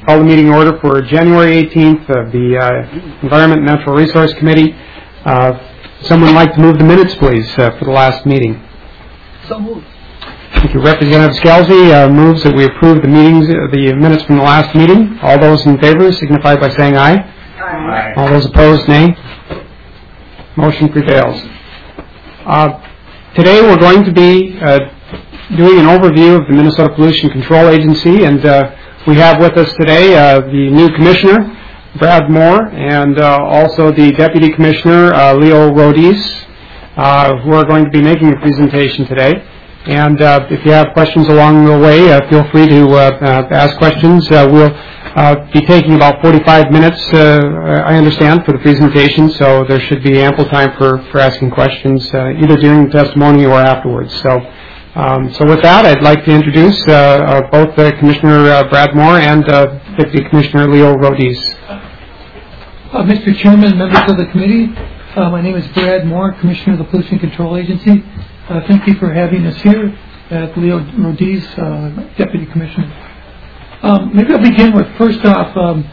Call the meeting order for January 18th of the Environment and Natural Resource Committee. Someone like to move the minutes, please, for the last meeting. So moved. Thank you. Representative Scalzi moves that we approve the minutes from the last meeting. All those in favor signify by saying aye. Aye. All those opposed, nay. Motion prevails. Today we're going to be doing an overview of the Minnesota Pollution Control Agency, and we have with us today the new commissioner, Brad Moore, and also the deputy commissioner, Leo Rodiz, who are going to be making a presentation today. And if you have questions along the way, feel free to ask questions. We'll be taking about 45 minutes, I understand, for the presentation, so there should be ample time for asking questions either during the testimony or afterwards. So with that, I'd like to introduce both Commissioner Brad Moore and Deputy Commissioner Leo Rodiz. Mr. Chairman, members of the committee, my name is Brad Moore, Commissioner of the Pollution Control Agency. Thank you for having us here. Leo Rodiz, Deputy Commissioner. Maybe I'll begin with, first off,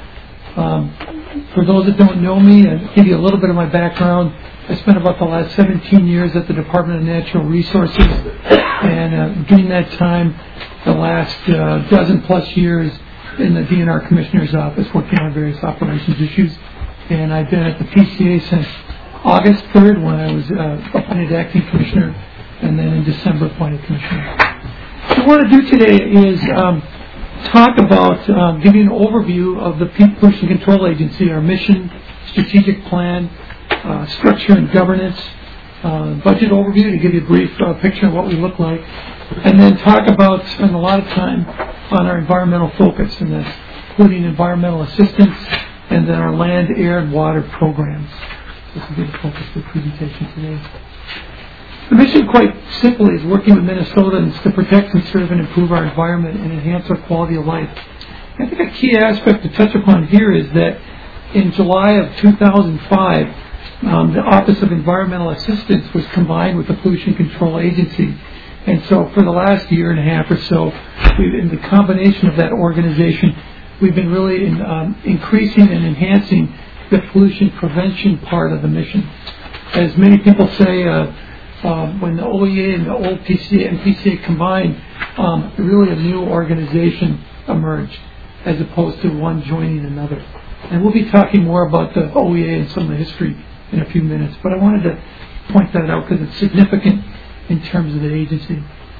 for those that don't know me, I'll give you a little bit of my background. I spent about the last 17 years at the Department of Natural Resources, and during that time, the last dozen plus years in the DNR Commissioner's Office working on various operations issues. And I've been at the PCA since August 3rd when I was appointed acting commissioner, and then in December appointed commissioner. What I want to do today is talk about, give you an overview of the Pollution Control Agency, our mission, strategic plan, structure and governance, budget overview to give you a brief picture of what we look like, and then spend a lot of time on our environmental focus, and that's including environmental assistance and then our land, air, and water programs. This will be the focus of the presentation today. The mission, quite simply, is working with Minnesotans to protect, conserve, and improve our environment and enhance our quality of life. I think a key aspect to touch upon here is that in July of 2005, the Office of Environmental Assistance was combined with the Pollution Control Agency. And so for the last year and a half or so, in the combination of that organization, we've been really increasing and enhancing the pollution prevention part of the mission. As many people say, when the OEA and the old PCA and PCA combined, really a new organization emerged as opposed to one joining another. And we'll be talking more about the OEA and some of the history in a few minutes, but I wanted to point that out because it's significant in terms of the agency.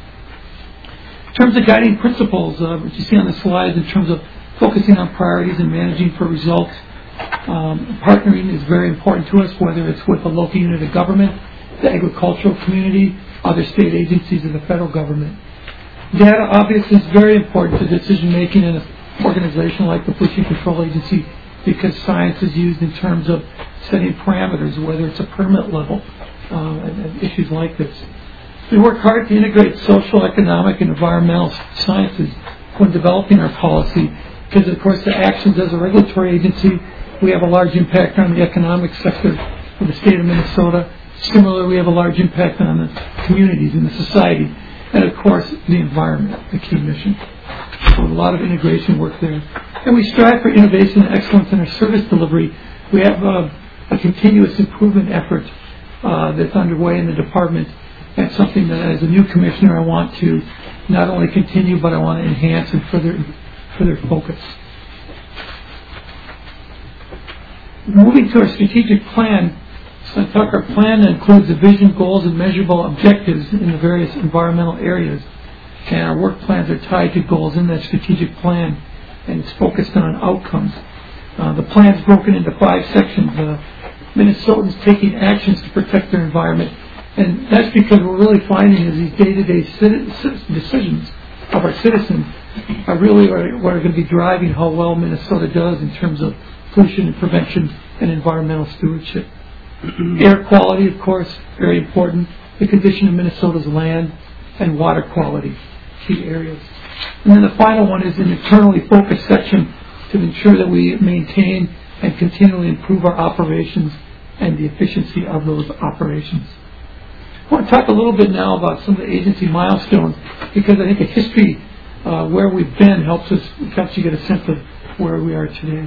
In terms of guiding principles, which you see on the slides, in terms of focusing on priorities and managing for results, partnering is very important to us, whether it's with a local unit of government, the agricultural community, other state agencies, or the federal government. Data obviously is very important to decision making in an organization like the Pollution Control Agency because science is used in terms of setting parameters, whether it's a permit level, and issues like this. We work hard to integrate social, economic, and environmental sciences when developing our policy because, of course, the actions as a regulatory agency, we have a large impact on the economic sector of the state of Minnesota. Similarly, we have a large impact on the communities and the society, and of course, the environment, the key mission. So a lot of integration work there. And we strive for innovation and excellence in our service delivery. We have a continuous improvement effort that's underway in the department. That's something that, as a new commissioner, I want to not only continue, but I want to enhance and further focus. Moving to our strategic plan, our plan includes the vision, goals, and measurable objectives in the various environmental areas. And our work plans are tied to goals in that strategic plan, and it's focused on outcomes. The plan is broken into 5 sections. Minnesotans taking actions to protect their environment. And that's because we're really finding is these day-to-day decisions of our citizens are really what are going to be driving how well Minnesota does in terms of pollution and prevention and environmental stewardship. Air quality, of course, very important. The condition of Minnesota's land and water quality, key areas. And then the final one is an internally focused section to ensure that we maintain and continually improve our operations and the efficiency of those operations. I want to talk a little bit now about some of the agency milestones because I think the history where we've been helps you get a sense of where we are today.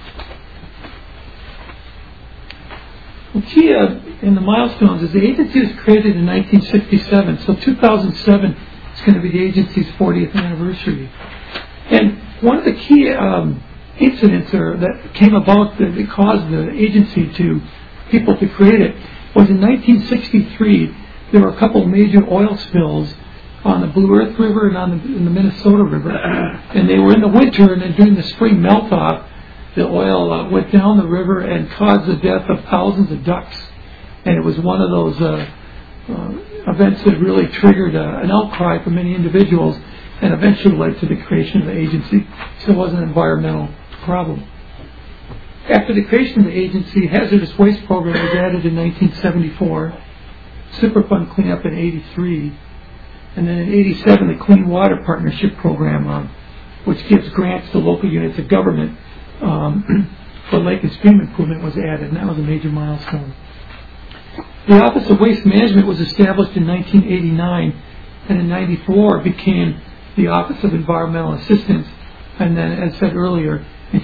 The key in the milestones is the agency was created in 1967, so 2007 is going to be the agency's 40th anniversary. And one of the key incidents that came about that caused the agency people to create it was in 1963. There were a couple of major oil spills on the Blue Earth River and in the Minnesota River, and they were in the winter, and then during the spring melt-off, the oil went down the river and caused the death of thousands of ducks. And it was one of those events that really triggered an outcry from many individuals and eventually led to the creation of the agency. So it was an environmental problem. After the creation of the agency, hazardous waste program was added in 1974, Superfund cleanup in 83, and then in 87 the Clean Water Partnership Program, which gives grants to local units of government for lake and stream improvement, was added, and that was a major milestone. The Office of Waste Management was established in 1989, and in 94 became the Office of Environmental Assistance, and then, as said earlier, in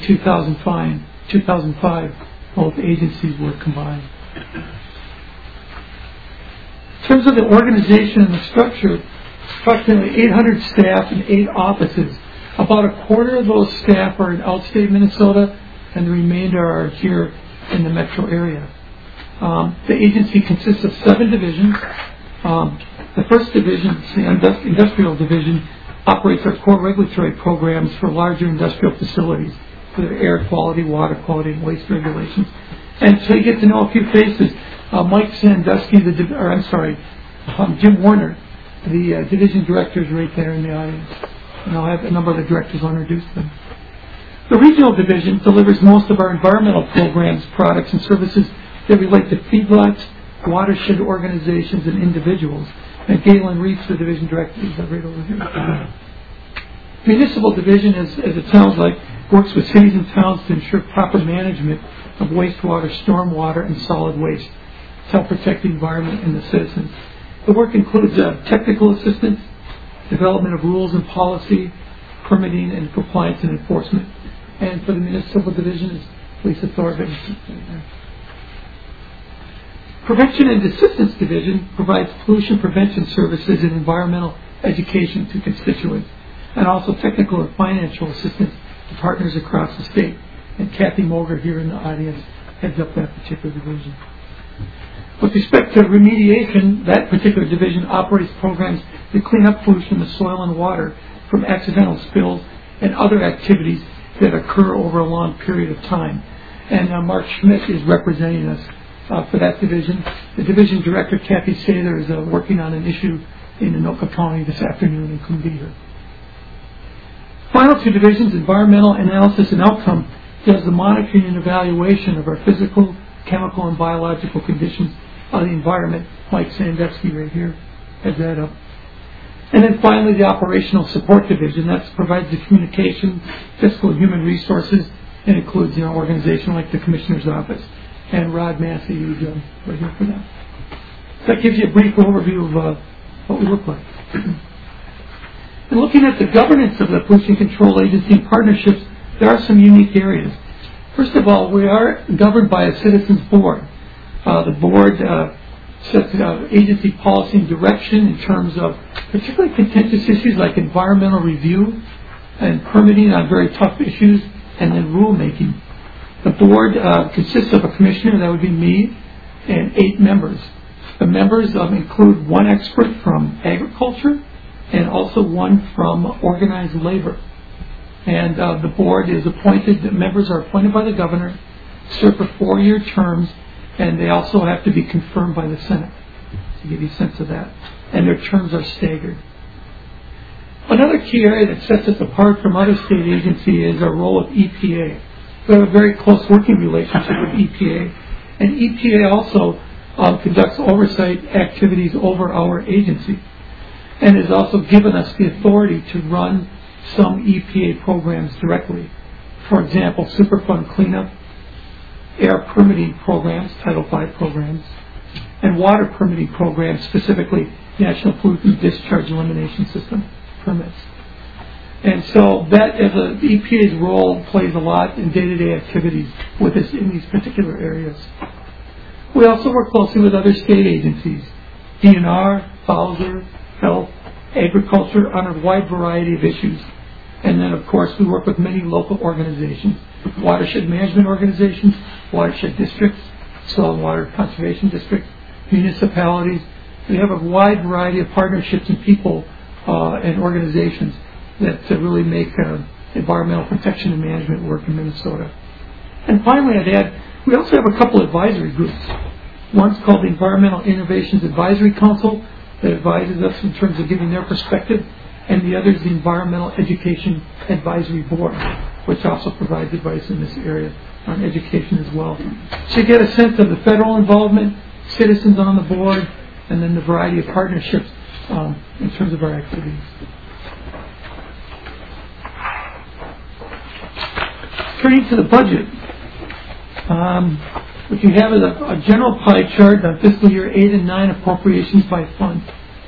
2005 both agencies were combined. In terms of the organization and the structure, approximately 800 staff and 8 offices. About a quarter of those staff are in outstate Minnesota, and the remainder are here in the metro area. The agency consists of 7 divisions. The first division, the industrial division, operates our core regulatory programs for larger industrial facilities for their air quality, water quality, and waste regulations. And so you get to know a few faces. Mike Sandusky, Jim Warner, the division director, is right there in the audience. And I'll have a number of the directors. I'll introduce them. The regional division delivers most of our environmental programs, products, and services that relate to feedlots, watershed organizations, and individuals. And Galen Reitz, the division director, is right over here. Municipal division, as it sounds like, works with cities and towns to ensure proper management of wastewater, stormwater, and solid waste to help protect the environment and the citizens. The work includes technical assistance, development of rules and policy, permitting, and compliance and enforcement. And for the municipal division is Lisa Thorvig. Prevention and Assistance Division provides pollution prevention services and environmental education to constituents, and also technical and financial assistance to partners across the state. And Kathy Moger here in the audience heads up that particular division. With respect to remediation, that particular division operates programs to clean up pollution in the soil and water from accidental spills and other activities that occur over a long period of time. And Mark Schmidt is representing us for that division. The division director, Kathy Sather, is working on an issue in Anoka County this afternoon and couldn't be here. Final 2 divisions, Environmental Analysis and Outcome, does the monitoring and evaluation of our physical, chemical, and biological conditions of the environment. Mike Sandusky right here heads that up. And then finally, the Operational Support Division. That provides the communication, fiscal, and human resources, and includes organization like the Commissioner's Office. And Rod Massey is right here for that. That gives you a brief overview of what we look like. And looking at the governance of the Pollution Control Agency and partnerships, there are some unique areas. First of all, we are governed by a citizens board. The board sets agency policy and direction in terms of particularly contentious issues like environmental review and permitting on very tough issues, and then rulemaking. The board consists of a commissioner, that would be me, and 8 members. The members include 1 expert from agriculture and also 1 from organized labor. And the board is appointed, the members are appointed by the governor, serve for 4-year terms, and they also have to be confirmed by the Senate, to give you a sense of that. And their terms are staggered. Another key area that sets us apart from other state agencies is our role with EPA. We have a very close working relationship with EPA, and EPA also conducts oversight activities over our agency, and has also given us the authority to run some EPA programs directly. For example, Superfund cleanup, air permitting programs, Title V programs, and water permitting programs, specifically National Pollutant Discharge Elimination System permits. And so that, as the EPA's role, plays a lot in day-to-day activities with us in these particular areas. We also work closely with other state agencies, DNR, Bowser, Health, Agriculture, on a wide variety of issues. And then, of course, we work with many local organizations, watershed management organizations, watershed districts, soil and water conservation districts, municipalities. We have a wide variety of partnerships and people and organizations that really make environmental protection and management work in Minnesota. And finally, I'd add, we also have a couple advisory groups. One's called the Environmental Innovations Advisory Council that advises us in terms of giving their perspective, and the other is the Environmental Education Advisory Board, which also provides advice in this area on education as well. So you get a sense of the federal involvement, citizens on the board, and then the variety of partnerships in terms of our activities. Turning to the budget, what you have is a general pie chart on fiscal year 8 and 9 appropriations by fund.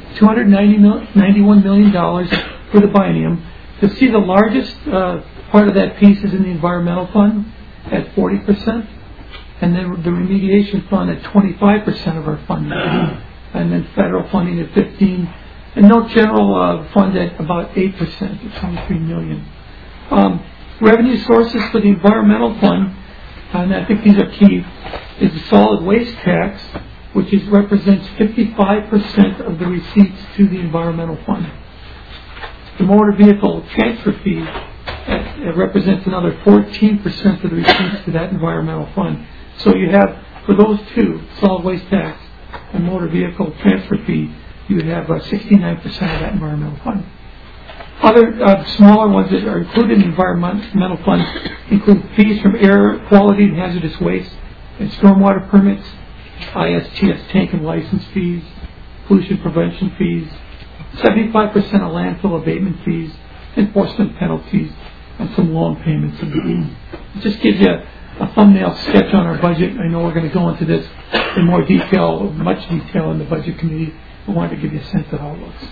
$291 million for the biennium. You'll see the largest part of that piece is in the environmental fund at 40%, and then the remediation fund at 25% of our funding, and then federal funding at 15%, and no general fund at about 8%, at $23 million. Revenue sources for the environmental fund, and I think these are key, is the solid waste tax, which represents 55% of the receipts to the environmental fund. The motor vehicle transfer fee represents another 14% of the receipts to that environmental fund. So you have, for those two, solid waste tax and motor vehicle transfer fee, you would have 69% of that environmental fund. Other smaller ones that are included in the environmental fund include fees from air quality and hazardous waste and stormwater permits, ISTS tank and license fees, pollution prevention fees, 75% of landfill abatement fees, enforcement penalties, and some loan payments. It just gives you a thumbnail sketch on our budget. I know we're going to go into this in more detail, much detail in the budget committee. I wanted to give you a sense of how it looks.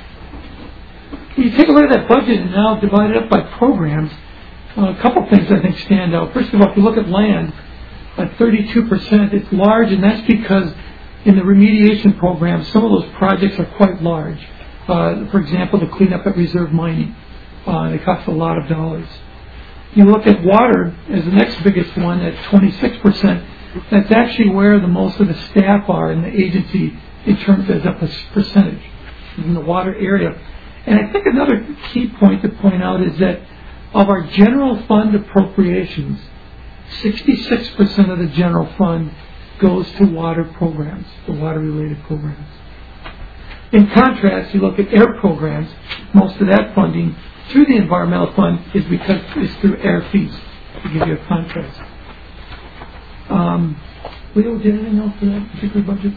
When you take a look at that budget and now divide it up by programs, a couple things I think stand out. First of all, if you look at land, at 32%, it's large, and that's because in the remediation program, some of those projects are quite large. For example, the cleanup at reserve mining. They cost a lot of dollars. You look at water as the next biggest one at 26%. That's actually where the most of the staff are in the agency in terms of a percentage in the water area. And I think another key point to point out is that of our general fund appropriations, 66% of the general fund goes to water programs, the water-related programs. In contrast, you look at air programs, most of that funding through the environmental fund is because it's through air fees, to give you a contrast. Leo, did anything else for that particular budget?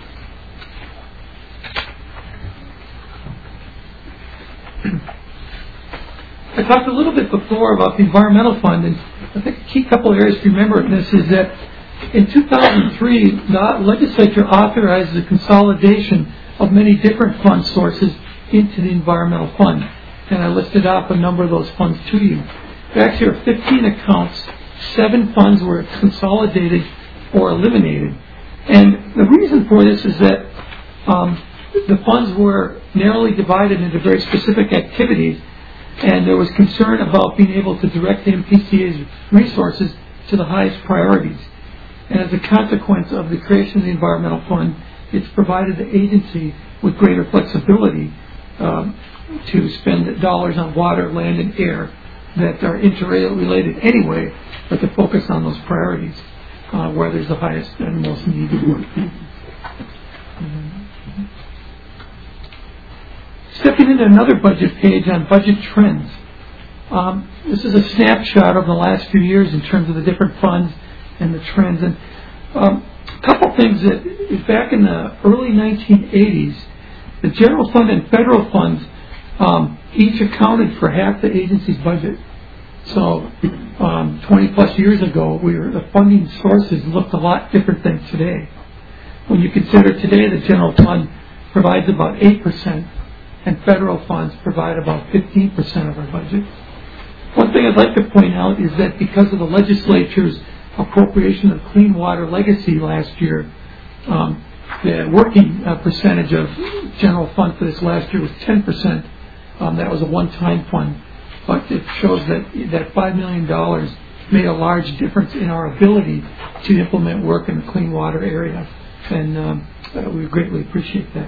I talked a little bit before about the environmental fund, and I think a key couple of areas to remember in this is that in 2003, the legislature authorized the consolidation of many different fund sources into the environmental fund, and I listed off a number of those funds to you. There actually are 15 accounts, 7 funds were consolidated or eliminated, and the reason for this is that the funds were narrowly divided into very specific activities, and there was concern about being able to direct the MPCA's resources to the highest priorities. And as a consequence of the creation of the environmental fund, it's provided the agency with greater flexibility to spend dollars on water, land, and air that are interrelated anyway, but to focus on those priorities where there's the highest and most needed work. Stepping into another budget page on budget trends. This is a snapshot of the last few years in terms of the different funds and the trends. And a couple things that back in the early 1980s, the general fund and federal funds each accounted for half the agency's budget. So 20 plus years ago, the funding sources looked a lot different than today. When you consider today the general fund provides about 8%, and federal funds provide about 15% of our budget. One thing I'd like to point out is that because of the legislature's appropriation of Clean Water Legacy last year, the working percentage of general fund for this last year was 10%. That was a one-time fund, but it shows that $5 million made a large difference in our ability to implement work in the clean water area, and we greatly appreciate that.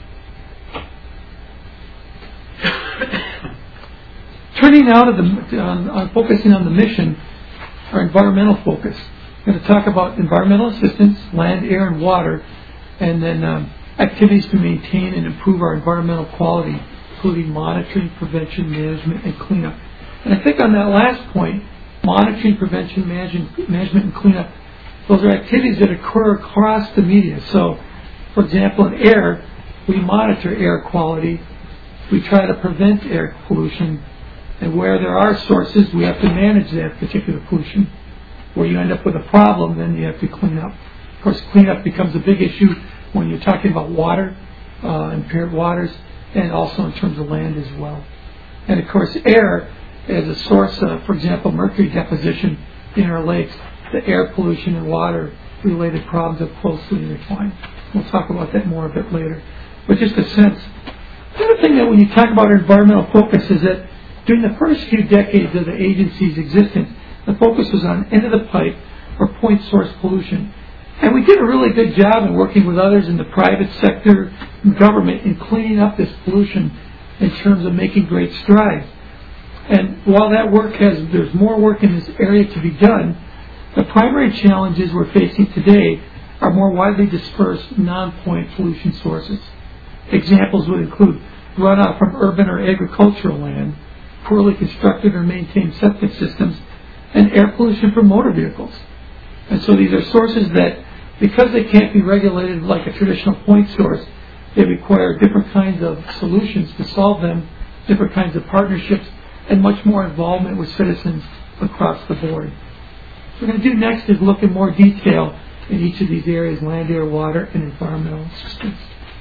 Turning now to focusing on the mission, our environmental focus. I'm going to talk about environmental assistance, land, air, and water, and then activities to maintain and improve our environmental quality, including monitoring, prevention, management, and cleanup. And I think on that last point, monitoring, prevention, management, and cleanup, those are activities that occur across the media. So, for example, in air, we monitor air quality. We try to prevent air pollution. And where there are sources, we have to manage that particular pollution. Where you end up with a problem, then you have to clean up. Of course, cleanup becomes a big issue when you're talking about water, impaired waters, and also in terms of land as well. And of course, air as a source of, for example, mercury deposition in our lakes. The air pollution and water-related problems are closely intertwined. We'll talk about that more a bit later. But just a sense. The other thing that when you talk about our environmental focus is that during the first few decades of the agency's existence, the focus was on end-of-the-pipe or point source pollution. And we did a really good job in working with others in the private sector and government in cleaning up this pollution in terms of making great strides. And while that work there's more work in this area to be done, the primary challenges we're facing today are more widely dispersed non-point pollution sources. Examples would include runoff from urban or agricultural land, poorly constructed or maintained septic systems, and air pollution from motor vehicles. And so these are sources that, because they can't be regulated like a traditional point source, they require different kinds of solutions to solve them, different kinds of partnerships, and much more involvement with citizens across the board. What we're going to do next is look in more detail in each of these areas: land, air, water, and environmental assistance.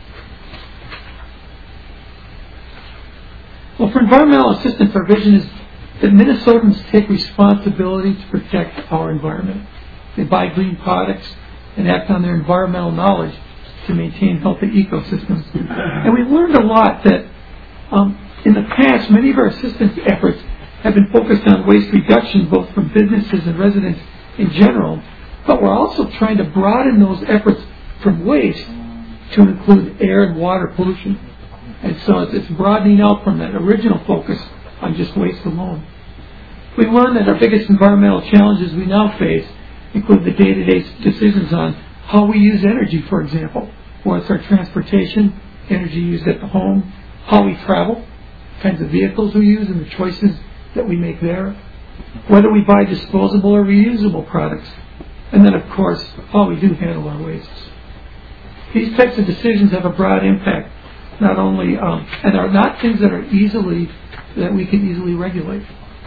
Well, for environmental assistance, our vision is that Minnesotans take responsibility to protect our environment. They buy green products and act on their environmental knowledge to maintain healthy ecosystems. And we've learned a lot that in the past, many of our assistance efforts have been focused on waste reduction, both from businesses and residents in general, but we're also trying to broaden those efforts from waste to include air and water pollution. And so it's broadening out from that original focus on just waste alone. We learned that our biggest environmental challenges we now face include the day-to-day decisions on how we use energy, for example. What's our transportation, energy used at the home, how we travel, kinds of vehicles we use, and the choices that we make there, whether we buy disposable or reusable products, and then, of course, how we do handle our wastes. These types of decisions have a broad impact, not only, and are not things that we can easily regulate.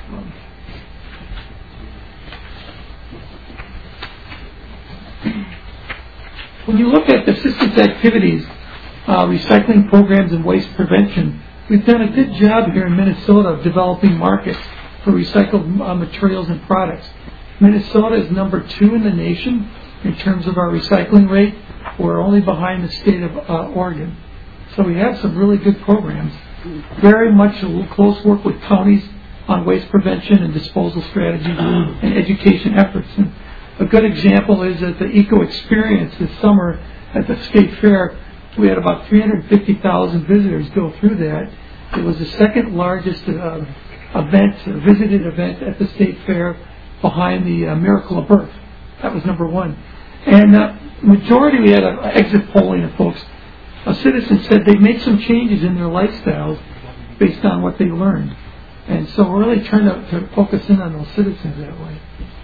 When you look at assistance activities, recycling programs, and waste prevention, we've done a good job here in Minnesota of developing markets for recycled materials and products. Minnesota is number 2 in the nation in terms of our recycling rate. We're only behind the state of Oregon. So we have some really good programs. Very much close work with counties on waste prevention and disposal strategies and education efforts. And a good example is at the Eco Experience this summer at the State Fair. We had about 350,000 visitors go through that. It was the second largest visited event at the State Fair behind the Miracle of Birth. That was number 1. And majority, we had an exit polling of folks. Citizens said they made some changes in their lifestyles based on what they learned. And so we're really trying to focus in on those citizens that way.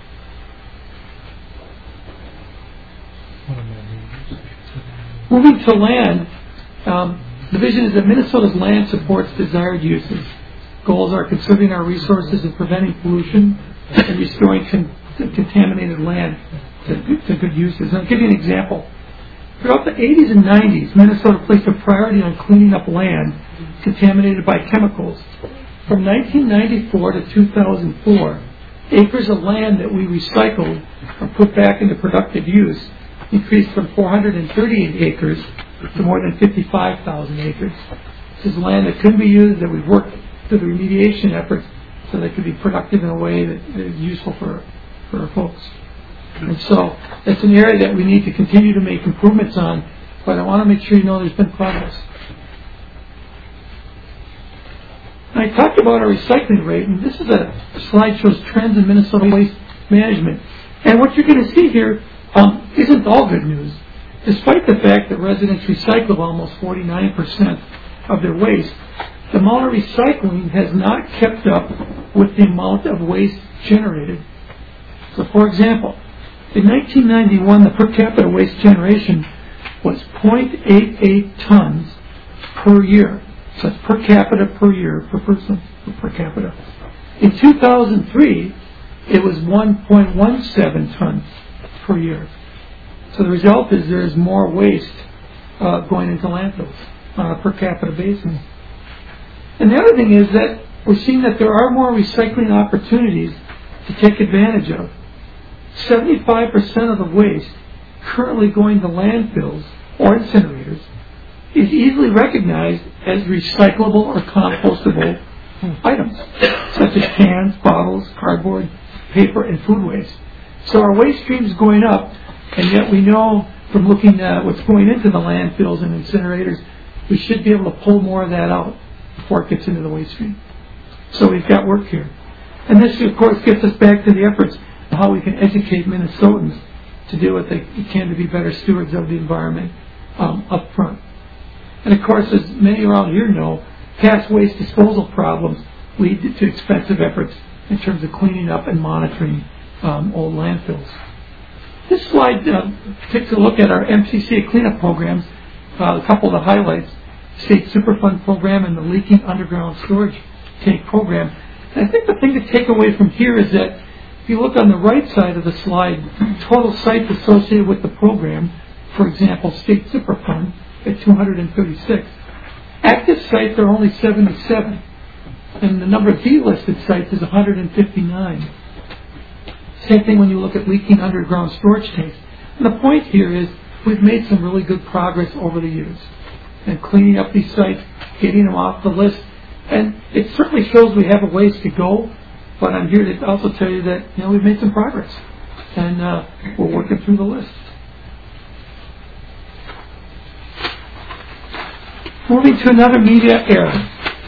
Moving to land, the vision is that Minnesota's land supports desired uses. Goals are conserving our resources and preventing pollution and restoring contaminated land to good uses. I'll give you an example. Throughout the 80s and 90s, Minnesota placed a priority on cleaning up land contaminated by chemicals. From 1994 to 2004, acres of land that we recycled or put back into productive use increased from 438 acres to more than 55,000 acres. This is land that couldn't be used, that we've worked through the remediation efforts so they could be productive in a way that is useful for our folks. And so it's an area that we need to continue to make improvements on, but I want to make sure you know there's been progress. I talked about our recycling rate, and this is a slide shows trends in Minnesota waste management. And what you're going to see here isn't all good news. Despite the fact that residents recycle almost 49% of their waste, the amount of recycling has not kept up with the amount of waste generated. So, for example, in 1991, the per capita waste generation was 0.88 tons per year. So that's per capita per year, per person, per capita. In 2003, it was 1.17 tons per year. So the result is there's more waste going into landfills on a per capita basis. And the other thing is that we're seeing that there are more recycling opportunities to take advantage of. 75% of the waste currently going to landfills or incinerators is easily recognized as recyclable or compostable items, such as cans, bottles, cardboard, paper, and food waste. So our waste stream is going up, and yet we know from looking at what's going into the landfills and incinerators, we should be able to pull more of that out before it gets into the waste stream. So we've got work here. And this, of course, gets us back to the efforts of how we can educate Minnesotans to do what they can to be better stewards of the environment up front. And of course, as many around here know, past waste disposal problems lead to expensive efforts in terms of cleaning up and monitoring old landfills. This slide takes a look at our MCCA cleanup programs, a couple of the highlights, State Superfund program and the Leaking Underground Storage Tank program. And I think the thing to take away from here is that if you look on the right side of the slide, total sites associated with the program, for example, State Superfund, at 236. Active sites are only 77, and the number of delisted sites is 159. Same thing when you look at leaking underground storage tanks. And the point here is we've made some really good progress over the years and cleaning up these sites, getting them off the list. And it certainly shows we have a ways to go, but I'm here to also tell you that we've made some progress, and we're working through the list. Moving to another media era.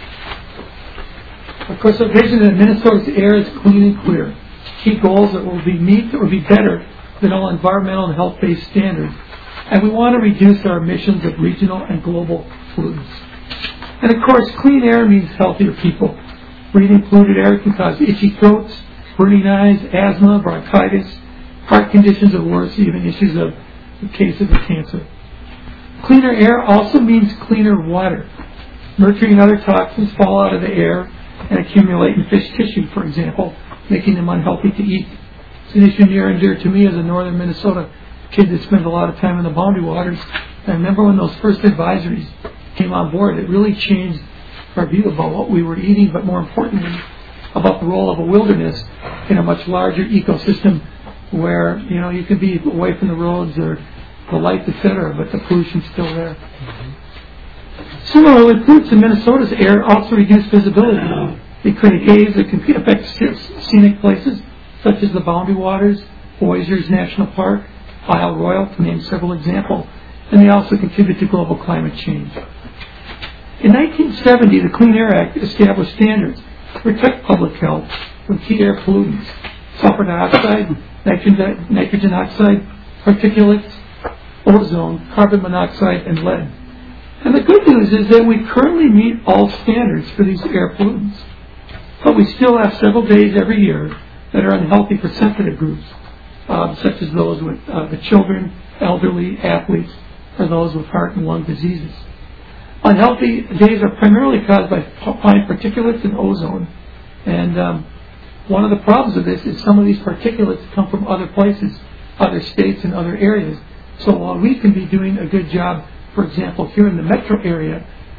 Of course, our vision that Minnesota's air is clean and clear. Key goals that will be meet or be better than all environmental and health-based standards. And we want to reduce our emissions of regional and global pollutants. And of course, clean air means healthier people. Breathing polluted air can cause itchy throats, burning eyes, asthma, bronchitis, heart conditions, or worse, even issues of cases of cancer. Cleaner air also means cleaner water. Mercury and other toxins fall out of the air and accumulate in fish tissue, for example, making them unhealthy to eat. It's an issue near and dear to me as a northern Minnesota kid that spent a lot of time in the boundary waters. And I remember when those first advisories came on board, it really changed our view about what we were eating, but more importantly, about the role of a wilderness in a much larger ecosystem where, you can be away from the roads or the lights, etc., but the pollution's still there. Similarly, pollutants in Minnesota's air also reduce visibility. They create haze that can affect scenic places, such as the Boundary Waters, Boisers National Park, Isle Royale, to name several examples, and they also contribute to global climate change. In 1970, the Clean Air Act established standards to protect public health from key air pollutants, sulfur dioxide, nitrogen oxide, particulates, ozone, carbon monoxide, and lead. And the good news is that we currently meet all standards for these air pollutants. But we still have several days every year that are unhealthy for sensitive groups, such as those with the children, elderly, athletes, or those with heart and lung diseases. Unhealthy days are primarily caused by fine particulates and ozone. And one of the problems of this is some of these particulates come from other places, other states and other areas. So while we can be doing a good job, for example, here in the metro area,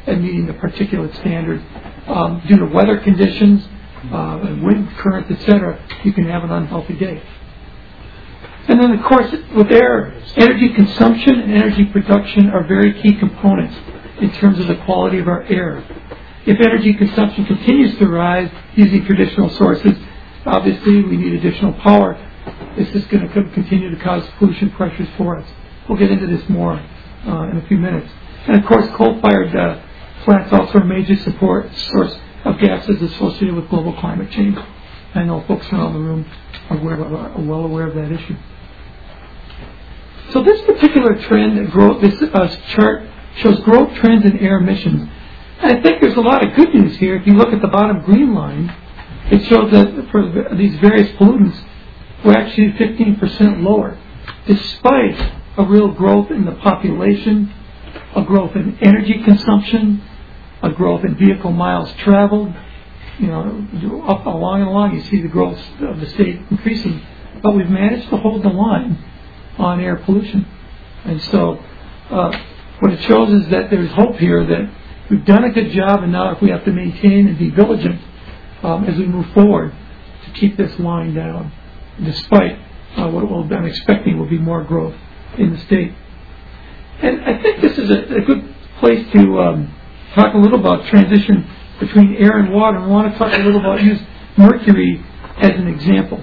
at meeting the particulate standard. Due to weather conditions, wind currents, etc., you can have an unhealthy day. And then, of course, with air, energy consumption and energy production are very key components in terms of the quality of our air. If energy consumption continues to rise using traditional sources, obviously we need additional power. This is going to continue to cause pollution pressures for us. We'll get into this more in a few minutes. And, of course, coal-fired plants also are a major source of gases associated with global climate change. I know folks around the room are well aware of that issue. So this particular trend, this chart shows growth trends in air emissions. And I think there's a lot of good news here. If you look at the bottom green line, it shows that for these various pollutants, we're actually 15% lower, despite a real growth in the population, a growth in energy consumption, a growth in vehicle miles traveled. Up along and along, you see the growth of the state increasing. But we've managed to hold the line on air pollution. And so what it shows is that there's hope here that we've done a good job, and now if we have to maintain and be vigilant as we move forward to keep this line down, despite what I'm expecting will be more growth in the state. And I think this is a good place to talk a little about transition between air and water. I want to talk a little about use mercury as an example.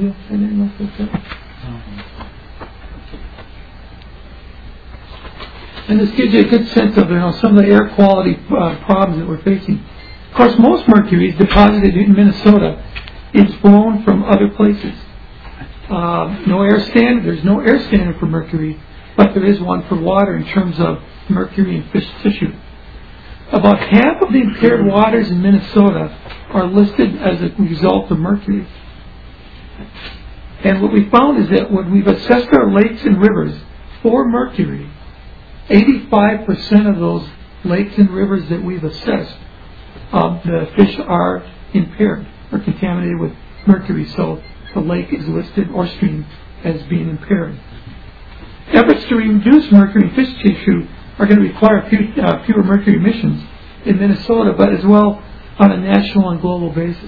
And this gives you a good sense of some of the air quality problems that we're facing. Of course, most mercury is deposited in Minnesota. It's flown from other places. There's no air standard for mercury, but there is one for water in terms of mercury in fish tissue. About half of the impaired waters in Minnesota are listed as a result of mercury. And what we found is that when we've assessed our lakes and rivers for mercury, 85% of those lakes and rivers that we've assessed, the fish are impaired or contaminated with mercury. So the lake is listed, or stream, as being impaired. Efforts to reduce mercury in fish tissue are going to require fewer mercury emissions in Minnesota, but as well on a national and global basis.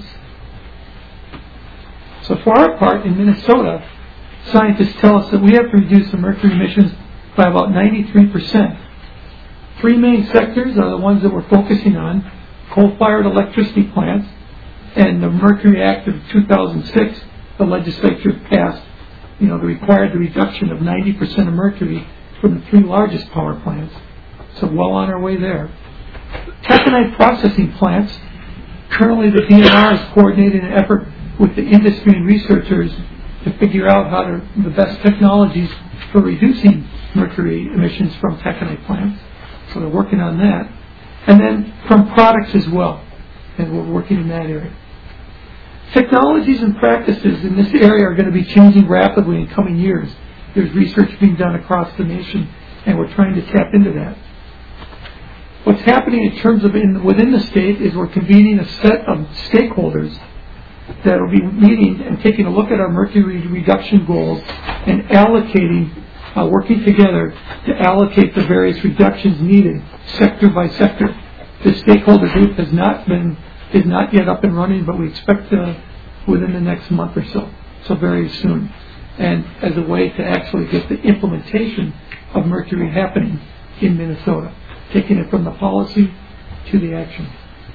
So for our part, in Minnesota, scientists tell us that we have to reduce the mercury emissions by about 93%. Three main sectors are the ones that we're focusing on: coal-fired electricity plants, and the Mercury Act of 2006, the legislature passed, the required reduction of 90% of mercury from the three largest power plants. So well on our way there. Taconite processing plants. Currently, the DNR is coordinating an effort with the industry and researchers to figure out the best technologies for reducing mercury emissions from taconite plants. So they're working on that. And then from products as well. And we're working in that area. Technologies and practices in this area are going to be changing rapidly in coming years. There's research being done across the nation, and we're trying to tap into that. What's happening in terms of within the state is we're convening a set of stakeholders that will be meeting and taking a look at our mercury reduction goals and allocating, working together to allocate the various reductions needed sector by sector. This stakeholder group is not yet up and running, but we expect within the next month or so, so very soon, and as a way to actually get the implementation of mercury happening in Minnesota, taking it from the policy to the action.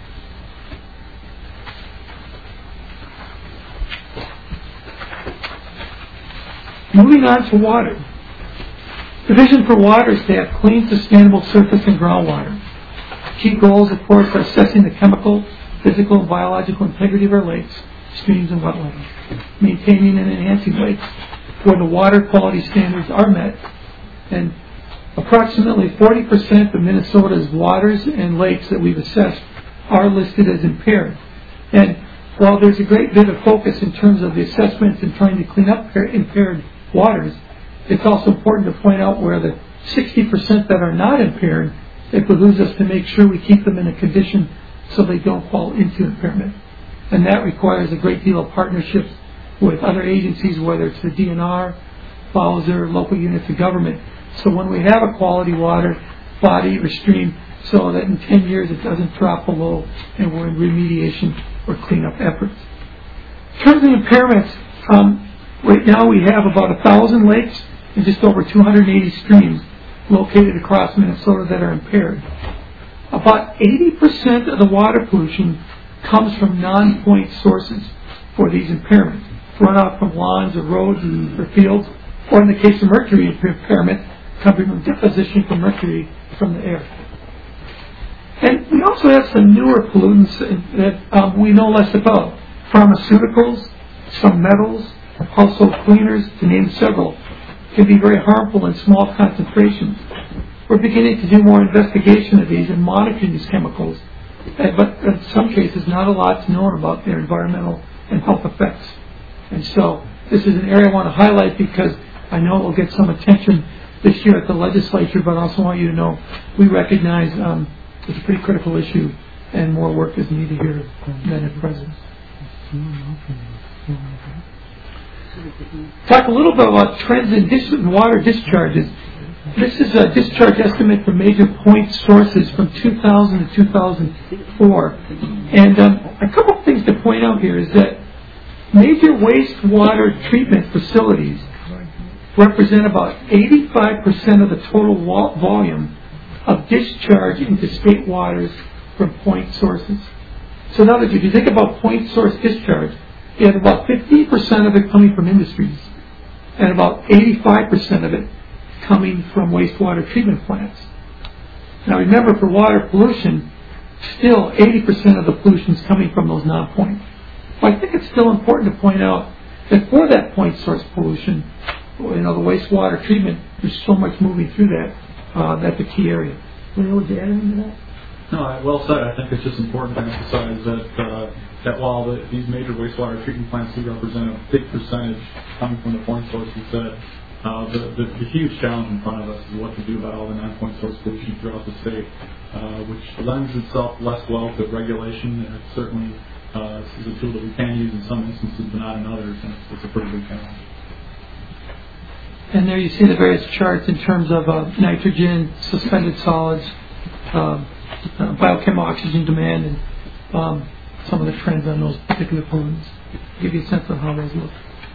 Moving on to water. The vision for water is to have clean, sustainable surface and groundwater. Key goals, of course, are assessing the chemical, physical, and biological integrity of our lakes, streams, and wetlands, maintaining and enhancing lakes where the water quality standards are met, and approximately 40% of Minnesota's waters and lakes that we've assessed are listed as impaired. And while there's a great bit of focus in terms of the assessments and trying to clean up impaired waters, it's also important to point out where the 60% that are not impaired, it behooves us to make sure we keep them in a condition so they don't fall into impairment. And that requires a great deal of partnerships with other agencies, whether it's the DNR, Bowser, local units of government. So when we have a quality water, body or stream so that in 10 years it doesn't drop below and we're in remediation or cleanup efforts. In terms of impairments, right now we have about 1,000 lakes and just over 280 streams located across Minnesota that are impaired. About 80% of the water pollution comes from non-point sources for these impairments, runoff from lawns or roads or fields, or in the case of mercury impairment, coming from deposition from mercury from the air. And we also have some newer pollutants that we know less about. Pharmaceuticals, some metals, household cleaners, to name several, can be very harmful in small concentrations. We're beginning to do more investigation of these and monitoring these chemicals, but in some cases not a lot's known about their environmental and health effects. And so this is an area I want to highlight because I know it will get some attention this year at the legislature, but I also want you to know we recognize it's a pretty critical issue and more work is needed here than at present. Talk a little bit about trends in water discharges. This is a discharge estimate for major point sources from 2000 to 2004. And a couple of things to point out here is that major wastewater treatment facilities represent about 85% of the total volume of discharge into state waters from point sources. So in other words, if you think about point source discharge, you have about 15% of it coming from industries and about 85% of it coming from wastewater treatment plants. Now remember, for water pollution, still 80% of the pollution is coming from those non-point. But I think it's still important to point out that for that point source pollution, the wastewater treatment, there's so much moving through that. That's a key area. Would you add anything to that? No, well said. I think it's just important to emphasize that while these major wastewater treatment plants do represent a big percentage coming from the point sources, that the huge challenge in front of us is what to do about all the non-point source pollution throughout the state, which lends itself less well to regulation. And it certainly is a tool that we can use in some instances, but not in others, and it's a pretty big challenge. And there you see the various charts in terms of nitrogen, suspended solids, biochemical oxygen demand, and some of the trends on those particular pollutants. Give you a sense of how those look.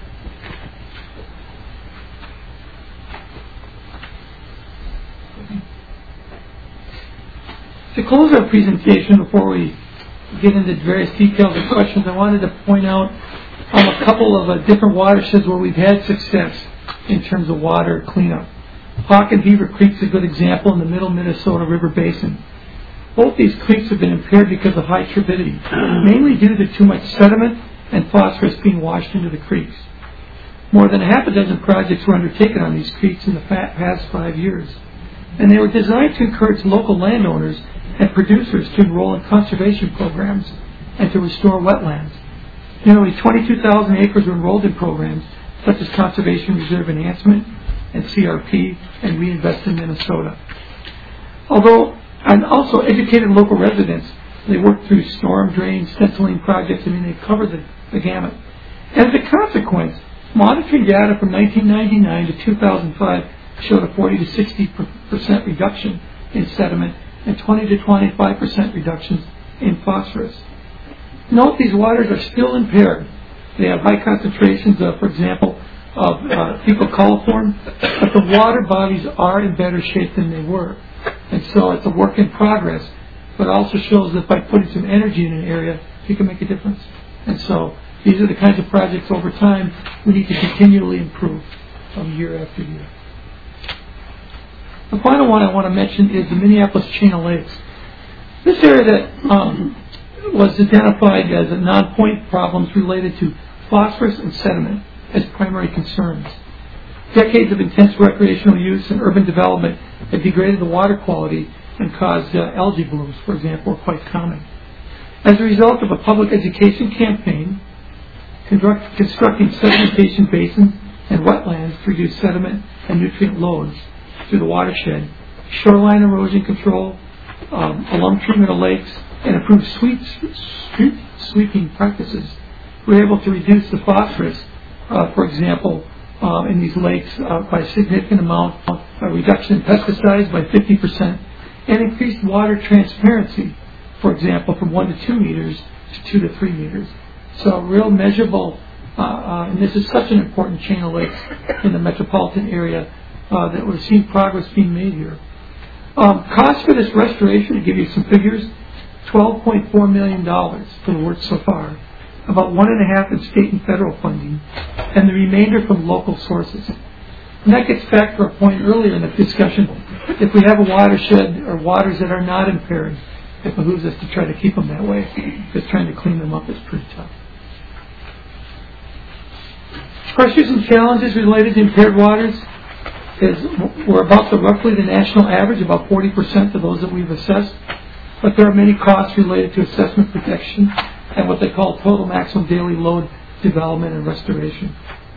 To close our presentation, before we get into various details and questions, I wanted to point out a couple of different watersheds where we've had success in terms of water cleanup. Hawk and Beaver Creek's a good example in the middle Minnesota River Basin. Both these creeks have been impaired because of high turbidity, mainly due to too much sediment and phosphorus being washed into the creeks. More than a half a dozen projects were undertaken on these creeks in the past 5 years, and they were designed to encourage local landowners and producers to enroll in conservation programs and to restore wetlands. Nearly 22,000 acres were enrolled in programs such as Conservation Reserve Enhancement and CRP and Reinvest in Minnesota. And also educated local residents. They worked through storm drain, stenciling projects. They covered the gamut. As a consequence, monitoring data from 1999 to 2005 showed a 40 to 60% reduction in sediment and 20 to 25% reductions in phosphorus. Note these waters are still impaired. They have high concentrations of, for example, of fecal coliform, but the water bodies are in better shape than they were. And so it's a work in progress, but also shows that by putting some energy in an area, you can make a difference. And so these are the kinds of projects over time we need to continually improve year after year. The final one I want to mention is the Minneapolis Chain of Lakes. This area that was identified as a non-point problems related to phosphorus and sediment as primary concerns. Decades of intense recreational use and urban development have degraded the water quality and caused algae blooms, for example, are quite common. As a result of a public education campaign, constructing sedimentation basins and wetlands to reduce sediment and nutrient loads through the watershed, shoreline erosion control, alum treatment of lakes, and improved street sweeping practices, we're able to reduce the phosphorus, for example, in these lakes by a significant amount, a reduction in pesticides by 50%, and increased water transparency, for example, from 1 to 2 meters to 2 to 3 meters. So real measurable, and this is such an important chain of lakes in the metropolitan area that we're seeing progress being made here. Cost for this restoration, to give you some figures, $12.4 million for the work so far, about 1.5 in state and federal funding, and the remainder from local sources. And that gets back to our point earlier in the discussion. If we have a watershed or waters that are not impaired, it behooves us to try to keep them that way, because trying to clean them up is pretty tough. Pressures and challenges related to impaired waters we're about roughly the national average, about 40% of those that we've assessed. But there are many costs related to assessment protection and what they call total maximum daily load development and restoration.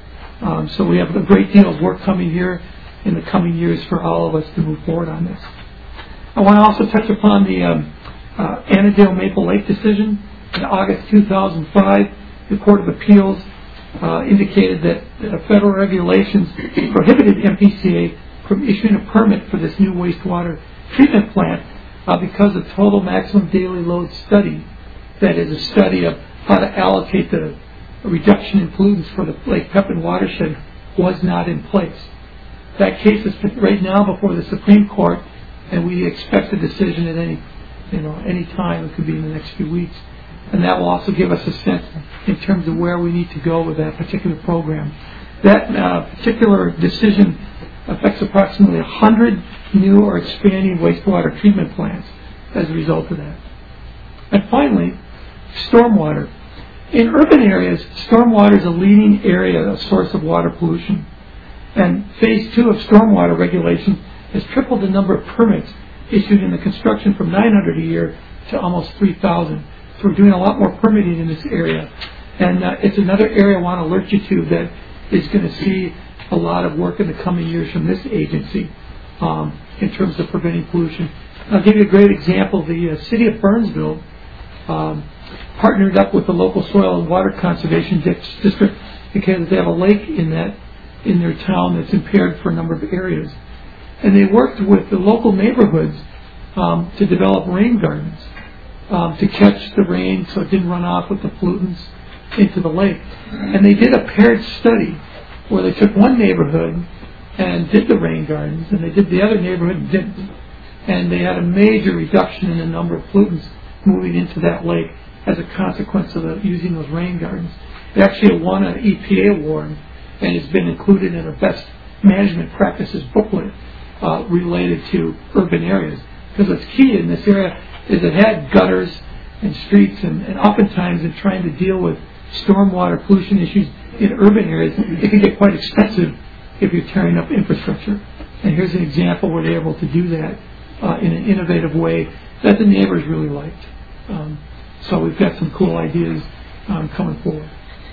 So we have a great deal of work coming here in the coming years for all of us to move forward on this. I want to also touch upon the Annandale Maple Lake decision. In August 2005, the Court of Appeals indicated that federal regulations prohibited MPCA from issuing a permit for this new wastewater treatment plant because the total maximum daily load study, that is a study of how to allocate the reduction in pollutants for the Lake Pepin watershed, was not in place. That case is right now before the Supreme Court, and we expect a decision at any time. It could be in the next few weeks. And that will also give us a sense in terms of where we need to go with that particular program. That particular decision affects approximately 100 new or expanding wastewater treatment plants as a result of that. And finally, stormwater. In urban areas, stormwater is a leading area, a source of water pollution. And Phase 2 of stormwater regulation has tripled the number of permits issued in the construction from 900 a year to almost 3,000. So we're doing a lot more permitting in this area. And it's another area I want to alert you to that is going to see a lot of work in the coming years from this agency in terms of preventing pollution. I'll give you a great example. The city of Burnsville partnered up with the local soil and water conservation district because they have a lake in their town that's impaired for a number of areas. And they worked with the local neighborhoods to develop rain gardens to catch the rain so it didn't run off with the pollutants into the lake. And they did a paired study where they took one neighborhood and did the rain gardens, and they did the other neighborhood and didn't. And they had a major reduction in the number of pollutants moving into that lake as a consequence of using those rain gardens. It actually won an EPA award and has been included in a best management practices booklet related to urban areas. Because what's key in this area is it had gutters and streets, and oftentimes in trying to deal with stormwater pollution issues in urban areas, it can get quite expensive if you're tearing up infrastructure. And here's an example where they're able to do that in an innovative way that the neighbors really liked. So we've got some cool ideas coming forward.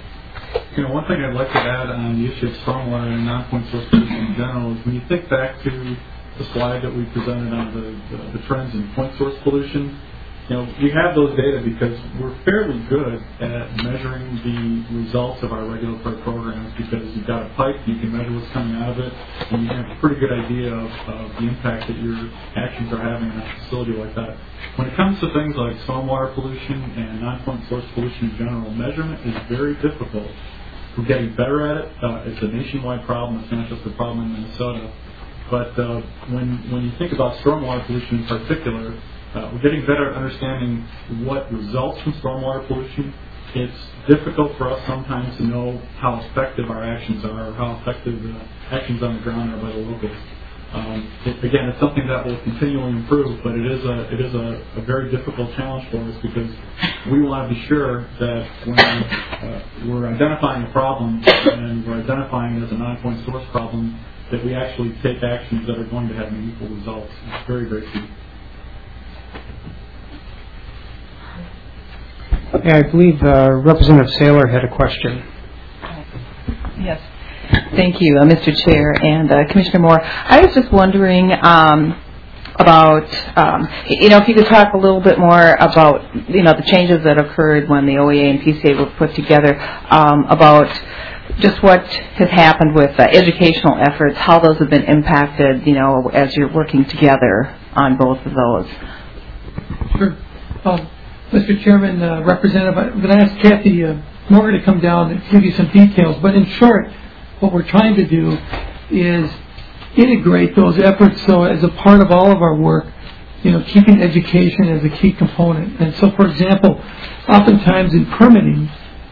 One thing I'd like to add on the issue of stormwater and non-point source pollution in general is when you think back to the slide that we presented on the trends in point source pollution, we have those data because we're fairly good at measuring the results of our regulatory programs because you've got a pipe, you can measure what's coming out of it, and you have a pretty good idea of the impact that your actions are having on a facility like that. When it comes to things like stormwater pollution and non-point source pollution in general, measurement is very difficult. We're getting better at it. It's a nationwide problem. It's not just a problem in Minnesota. But when you think about stormwater pollution in particular, we're getting better at understanding what results from stormwater pollution. It's difficult for us sometimes to know how effective our actions are or how effective the actions on the ground are by the locals. Again, it's something that will continually improve, but it is a very difficult challenge for us because we want to be sure that when we're identifying a problem and we're identifying it as a non-point source problem, that we actually take actions that are going to have meaningful results. It's very, very key. Yeah, I believe Representative Saylor had a question. Yes. Thank you, Mr. Chair and Commissioner Moore. I was just wondering about, if you could talk a little bit more about, the changes that occurred when the OEA and PCA were put together, about just what has happened with educational efforts, how those have been impacted, as you're working together on both of those. Sure. Mr. Chairman, Representative, I'm going to ask Kathy Moore to come down and give you some details. But in short, what we're trying to do is integrate those efforts so as a part of all of our work, keeping education as a key component. And so, for example, oftentimes in permitting,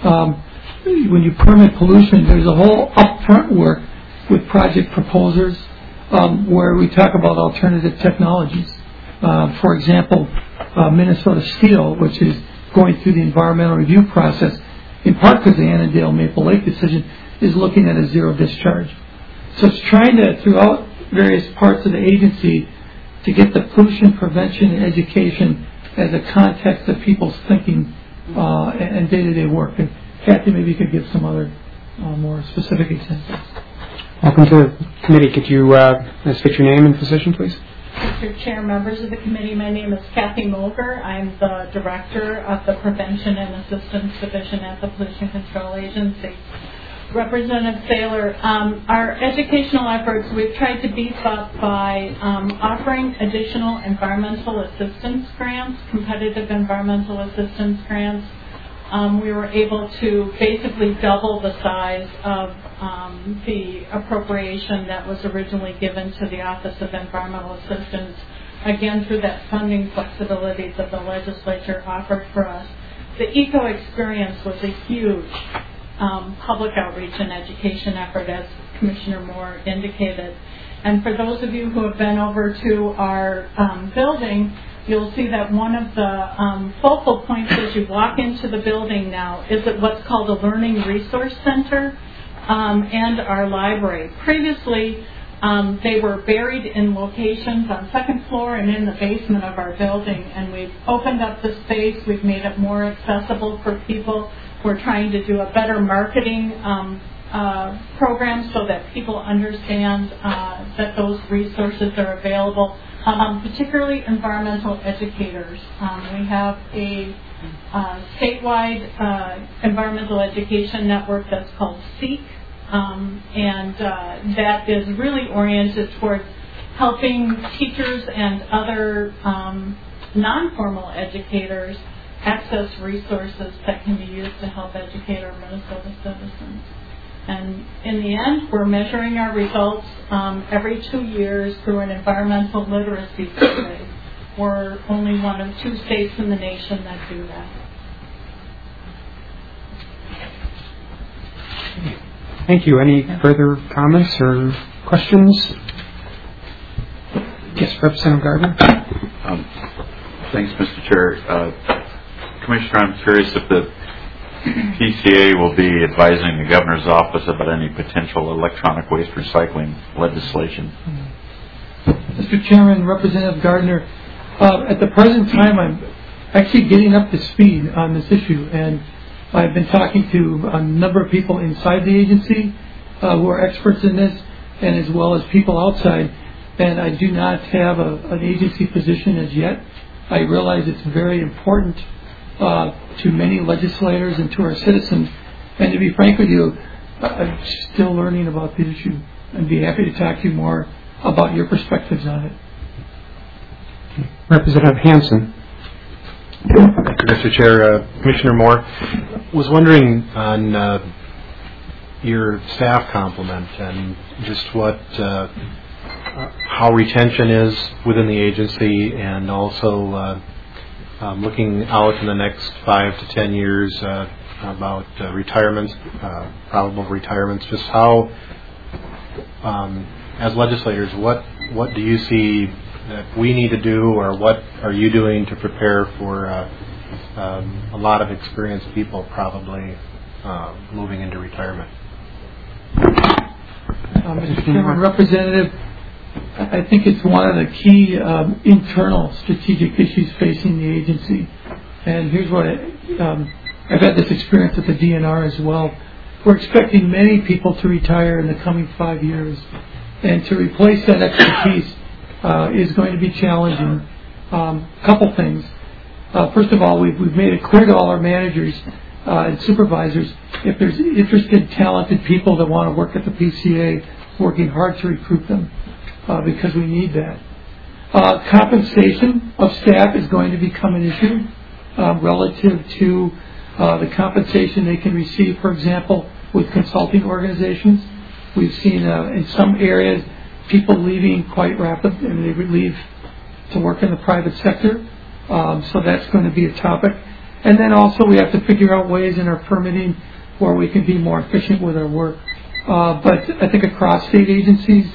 when you permit pollution, there's a whole upfront work with project proposers where we talk about alternative technologies. For example, Minnesota Steel, which is going through the environmental review process, in part because the Annandale Maple Lake decision, is looking at a zero discharge. So it's trying to, throughout various parts of the agency, to get the pollution prevention and education as a context of people's thinking and day-to-day work. And Kathy, maybe you could give some other more specific examples. Welcome to the committee. Could you state your name and position, please? Mr. Chair, members of the committee, my name is Kathy Mulger. I'm the Director of the Prevention and Assistance Division at the Pollution Control Agency. Representative Saylor, our educational efforts, we've tried to beef up by offering additional environmental assistance grants, competitive environmental assistance grants. We were able to basically double the size of the appropriation that was originally given to the Office of Environmental Assistance, again through that funding flexibility that the legislature offered for us. The ECO experience was a huge public outreach and education effort, as Commissioner Moore indicated. And for those of you who have been over to our building, you'll see that one of the focal points as you walk into the building now is at what's called a Learning Resource Center and our library. Previously, they were buried in locations on second floor and in the basement of our building, and we've opened up the space. We've made it more accessible for people. We're trying to do a better marketing program so that people understand that those resources are available, particularly environmental educators. We have a statewide environmental education network that's called SEEK, and that is really oriented towards helping teachers and other non-formal educators access resources that can be used to help educate our Minnesota citizens. And in the end, we're measuring our results every 2 years through an environmental literacy survey. We're only one of 2 states in the nation that do that. Thank you. Any further comments or questions? Yes, Representative Gardner. Thanks, Mr. Chair. Commissioner, I'm curious if the PCA will be advising the governor's office about any potential electronic waste recycling legislation. Mr. Chairman, Representative Gardner, at the present time, I'm actually getting up to speed on this issue, and I've been talking to a number of people inside the agency who are experts in this, and as well as people outside, and I do not have an agency position as yet. I realize it's very important to many legislators and to our citizens. And to be frank with you, I'm still learning about the issue and be happy to talk to you more about your perspectives on it. Representative Hansen. Thank you, Mr. Chair. Commissioner Moore, was wondering on your staff complement and just what how retention is within the agency, and also looking out in the next 5 to 10 years about retirements, probable retirements. Just how, as legislators, what do you see that we need to do, or what are you doing to prepare for a lot of experienced people probably moving into retirement? Mr. Chairman, Representative, I think it's one of the key internal strategic issues facing the agency. And here's what I've had this experience at the DNR as well. We're expecting many people to retire in the coming 5 years. And to replace that expertise is going to be challenging. A couple things. First of all, we've made it clear to all our managers and supervisors, if there's interested, talented people that want to work at the PCA, working hard to recruit them because we need that. Compensation of staff is going to become an issue relative to the compensation they can receive, for example, with consulting organizations. We've seen in some areas people leaving quite rapidly, and they would leave to work in the private sector. So that's going to be a topic. And then also we have to figure out ways in our permitting where we can be more efficient with our work. But I think across state agencies,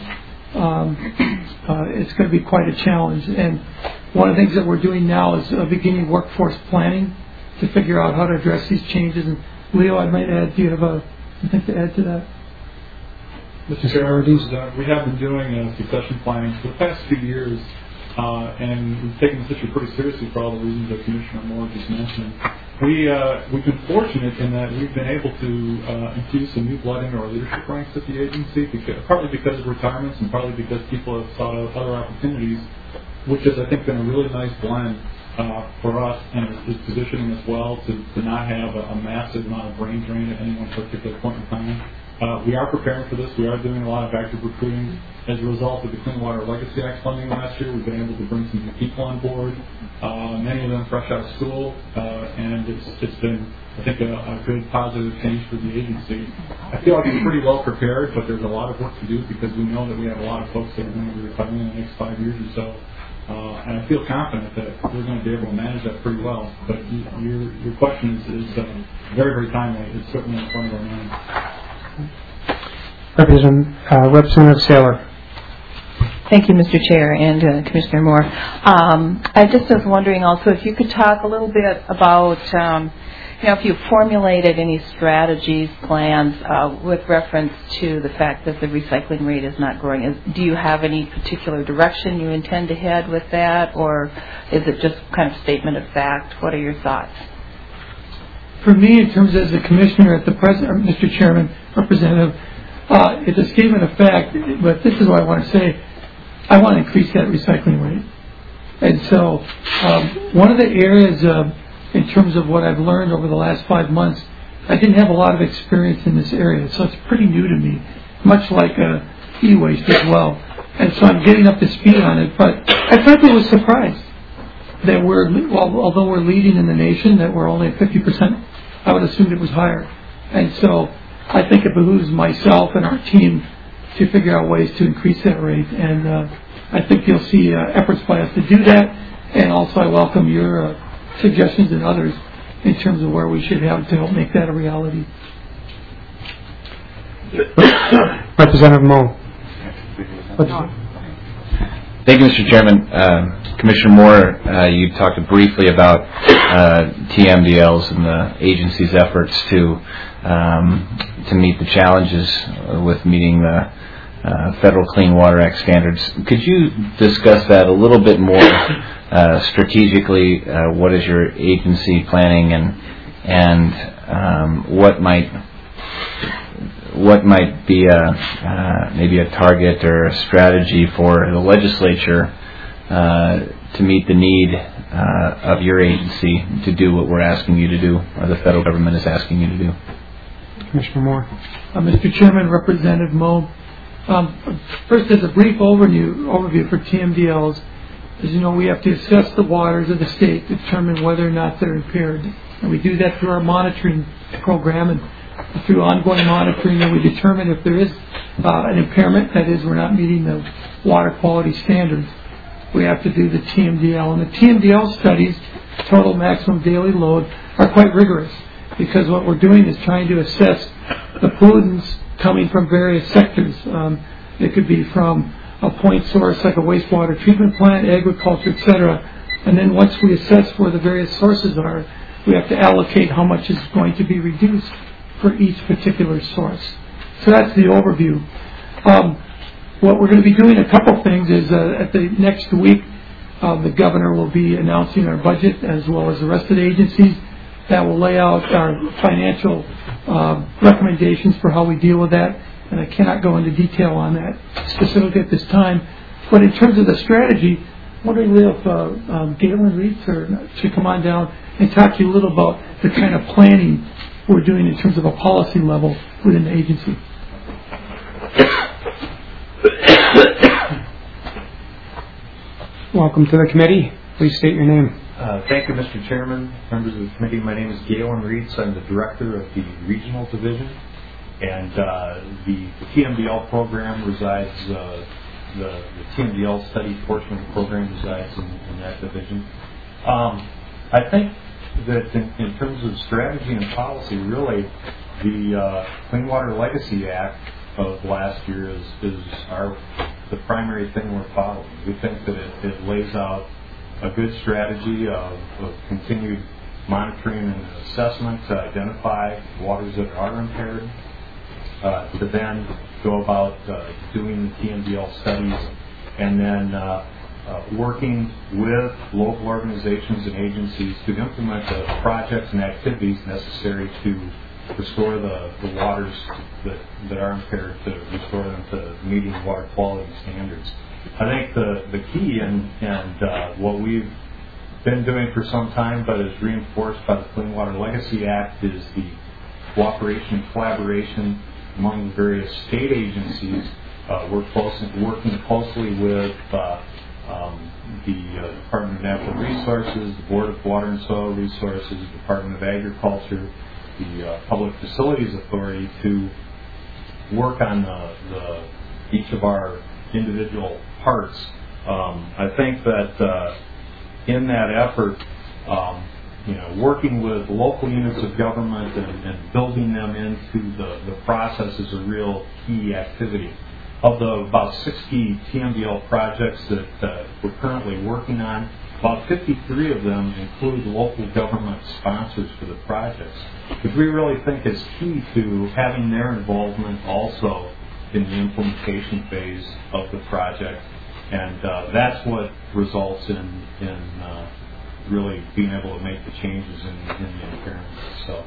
it's going to be quite a challenge. And one of the things that we're doing now is beginning workforce planning to figure out how to address these changes. And Leo, I might add, do you have anything to add to that? Mr. Chair, we have been doing succession planning for the past 2 years, and we've taken this issue pretty seriously for all the reasons that Commissioner Moore just mentioned. We've been fortunate in that we've been able to infuse some new blood into our leadership ranks at the agency, partly because of retirements and partly because people have sought out other opportunities, which has, I think, been a really nice blend for us and is positioning us well to not have a massive amount of brain drain at any one particular point in time. We are preparing for this. We are doing a lot of active recruiting. As a result of the Clean Water Legacy Act funding last year, we've been able to bring some new people on board, many of them fresh out of school, and it's been, I think, a good positive change for the agency. I feel like we're pretty well prepared, but there's a lot of work to do because we know that we have a lot of folks that are going to be retiring in the next 5 years or so. And I feel confident that we're going to be able to manage that pretty well. But your question is very, very timely. It's certainly in front of our minds. Representative Saylor. Thank you, Mr. Chair and Commissioner Moore. I just was wondering also if you could talk a little bit about, if you formulated any strategies, plans with reference to the fact that the recycling rate is not growing. Do you have any particular direction you intend to head with that, or is it just kind of statement of fact? What are your thoughts? For me, in terms of as a commissioner at the present, Mr. Chairman, Representative, it's a statement of fact, but this is what I want to say. I want to increase that recycling rate. And so one of the areas in terms of what I've learned over the last 5 months, I didn't have a lot of experience in this area, so it's pretty new to me, much like e-waste as well. And so I'm getting up to speed on it, but I frankly was surprised that although we're leading in the nation, that we're only at 50%. I would assume it was higher. And so I think it behooves myself and our team to figure out ways to increase that rate. And I think you'll see efforts by us to do that. And also I welcome your suggestions and others in terms of where we should have to help make that a reality. Representative Moe. Thank you, Mr. Chairman. Commissioner Moore, you talked briefly about TMDLs and the agency's efforts to meet the challenges with meeting the Federal Clean Water Act standards. Could you discuss that a little bit more strategically? What is your agency planning, and what might be maybe a target or a strategy for the legislature to meet the need of your agency to do what we're asking you to do, or the federal government is asking you to do? Commissioner Moore. Mr. Chairman, Representative Moe. First, as a brief overview for TMDLs, as you know, we have to assess the waters of the state to determine whether or not they're impaired. And we do that through our monitoring program and through ongoing monitoring, and we determine if there is an impairment, that is, we're not meeting the water quality standards. We have to do the TMDL. And the TMDL studies, total maximum daily load, are quite rigorous because what we're doing is trying to assess the pollutants coming from various sectors. It could be from a point source like a wastewater treatment plant, agriculture, etc. And then once we assess where the various sources are, we have to allocate how much is going to be reduced for each particular source. So that's the overview. What we're going to be doing, a couple things, is at the next week, the governor will be announcing our budget as well as the rest of the agencies. That will lay out our financial recommendations for how we deal with that. And I cannot go into detail on that specifically at this time. But in terms of the strategy, I'm wondering if Galen Reitz should come on down and talk to you a little about the kind of planning we're doing in terms of a policy level within the agency. welcome to the committee. Please state your name. Thank you, Mr. Chairman, members of the committee. My name is Galen Reitz. I'm the director of the regional division, and the TMDL program resides. The TMDL study portion of the program resides in that division. I think that in terms of strategy and policy, really, the Clean Water Legacy Act of last year is the primary thing we're following. We think that it lays out a good strategy of continued monitoring and assessment to identify waters that are impaired, to then go about doing the TMDL studies, and then working with local organizations and agencies to implement the projects and activities necessary to restore the waters that are impaired, to restore them to meeting water quality standards. I think the key and what we've been doing for some time, but is reinforced by the Clean Water Legacy Act, is the cooperation and collaboration among the various state agencies. We're working closely with the Department of Natural Resources, the Board of Water and Soil Resources, the Department of Agriculture, the Public Facilities Authority, to work on each of our individual parts. I think that in that effort, working with local units of government and building them into the process is a real key activity. Of the about 60 TMDL projects that we're currently working on, about 53 of them include local government sponsors for the projects, which we really think is key to having their involvement also in the implementation phase of the project, and that's what results in really being able to make the changes in the impairments. So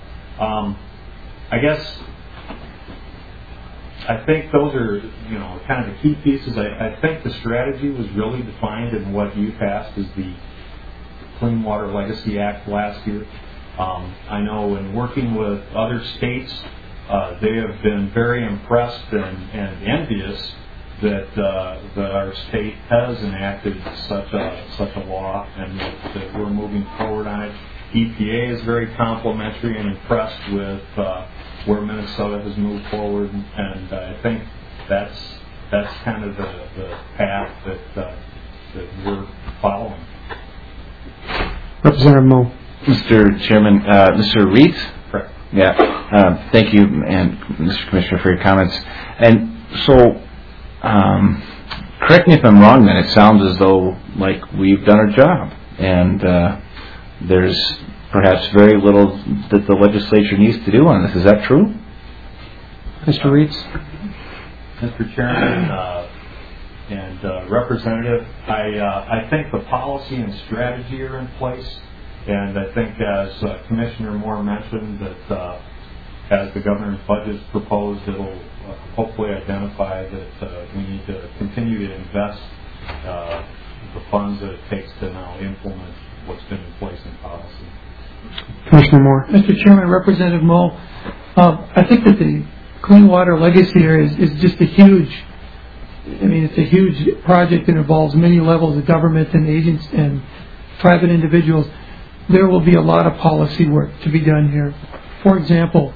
I think those are kind of the key pieces. I think the strategy was really defined in what you passed as the Clean Water Legacy Act last year. I know in working with other states, they have been very impressed and envious that our state has enacted such a law, and that we're moving forward on it. EPA is very complimentary and impressed with where Minnesota has moved forward, and I think that's kind of the path that we're following. Representative Moe. Mr. Chairman, Mr. Reitz? Correct. Yeah. Thank you, and Mr. Commissioner, for your comments. And so, correct me if I'm wrong, then. It sounds as though like we've done our job, and there's perhaps very little that the legislature needs to do on this. Is that true? Mr. Reitz. Mr. Chairman and Representative, I think the policy and strategy are in place, and I think, as Commissioner Moore mentioned, that as the governor's budget is proposed, it'll hopefully identify that we need to continue to invest the funds that it takes to now implement what's been in place in policy. Commissioner Moore. Mr. Chairman, Representative Moe, I think that the Clean Water Legacy area is just a huge, it's a huge project that involves many levels of government and agents and private individuals. There will be a lot of policy work to be done here. For example,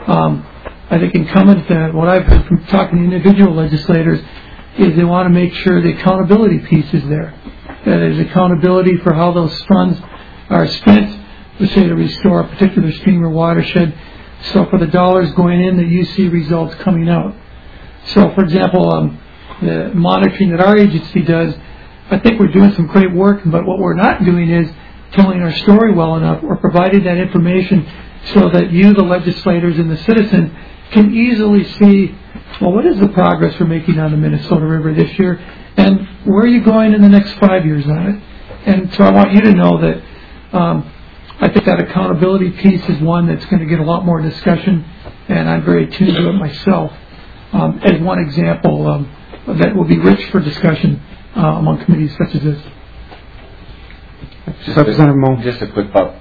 I think incumbent, what I've heard from talking to individual legislators, is they want to make sure the accountability piece is there. That there's accountability for how those funds are spent, let's say to restore a particular stream or watershed. So for the dollars going in, that you see results coming out. So, for example, the monitoring that our agency does, I think we're doing some great work, but what we're not doing is telling our story well enough or providing that information so that you, the legislators, and the citizen can easily see, well, what is the progress we're making on the Minnesota River this year, and where are you going in the next 5 years on it? And so I want you to know that I think that accountability piece is one that's going to get a lot more discussion, and I'm very attuned to it myself. As one example, that will be rich for discussion among committees such as this. Representative Moe. Just a quick thought,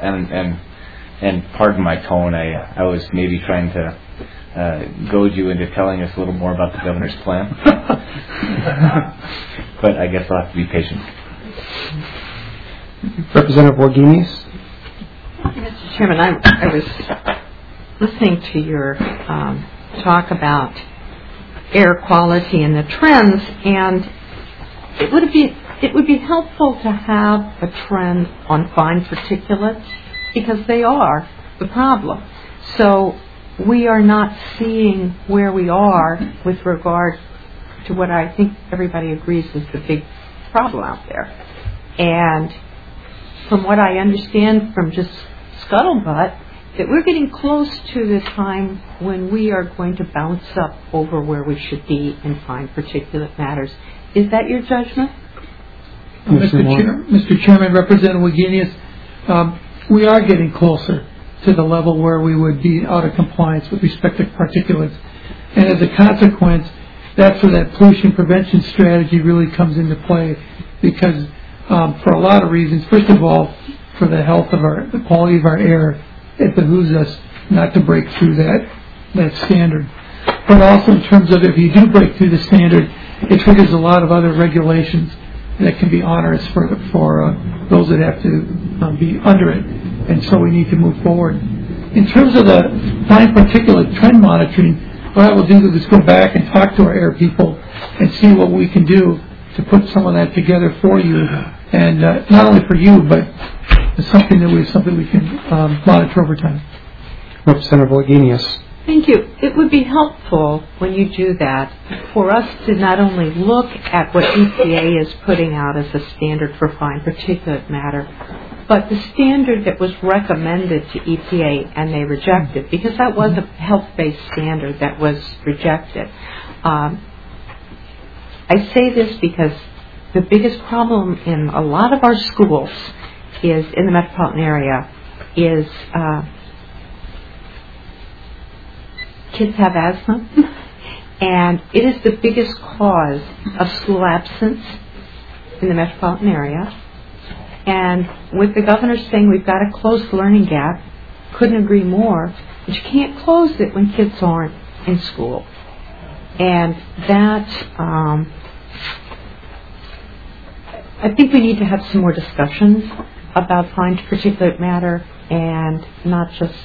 and pardon my tone. I was maybe trying to goad you into telling us a little more about the governor's plan, but I guess I'll have to be patient. Representative Warginius. Mr. Chairman, I was listening to your talk about air quality and the trends, and it would be helpful to have a trend on fine particulates, because they are the problem. So we are not seeing where we are with regard to what I think everybody agrees is the big problem out there. And from what I understand from just scuttlebutt, that we're getting close to the time when we are going to bounce up over where we should be in fine particulate matters. Is that your judgment? Mr. Chairman, Representative Wagenius, we are getting closer to the level where we would be out of compliance with respect to particulates. And as a consequence, that's where that pollution prevention strategy really comes into play, because for a lot of reasons, first of all, for the health of the quality of our air, it behooves us not to break through that standard. But also in terms of if you do break through the standard, it triggers a lot of other regulations that can be onerous for those that have to be under it. And so we need to move forward. In terms of the fine particulate trend monitoring, what I will do is go back and talk to our air people and see what we can do to put some of that together for you, and not only for you, but it's something we can monitor over time. Representative Wagenius. Thank you. It would be helpful when you do that for us to not only look at what EPA is putting out as a standard for fine particulate matter, but the standard that was recommended to EPA and they rejected, because that was a health-based standard that was rejected. I say this because the biggest problem in a lot of our schools is in the metropolitan area is kids have asthma, and it is the biggest cause of school absence in the metropolitan area. And with the governor saying we've got to close the learning gap, couldn't agree more, but you can't close it when kids aren't in school. And that, I think we need to have some more discussions about fine particulate matter, and not just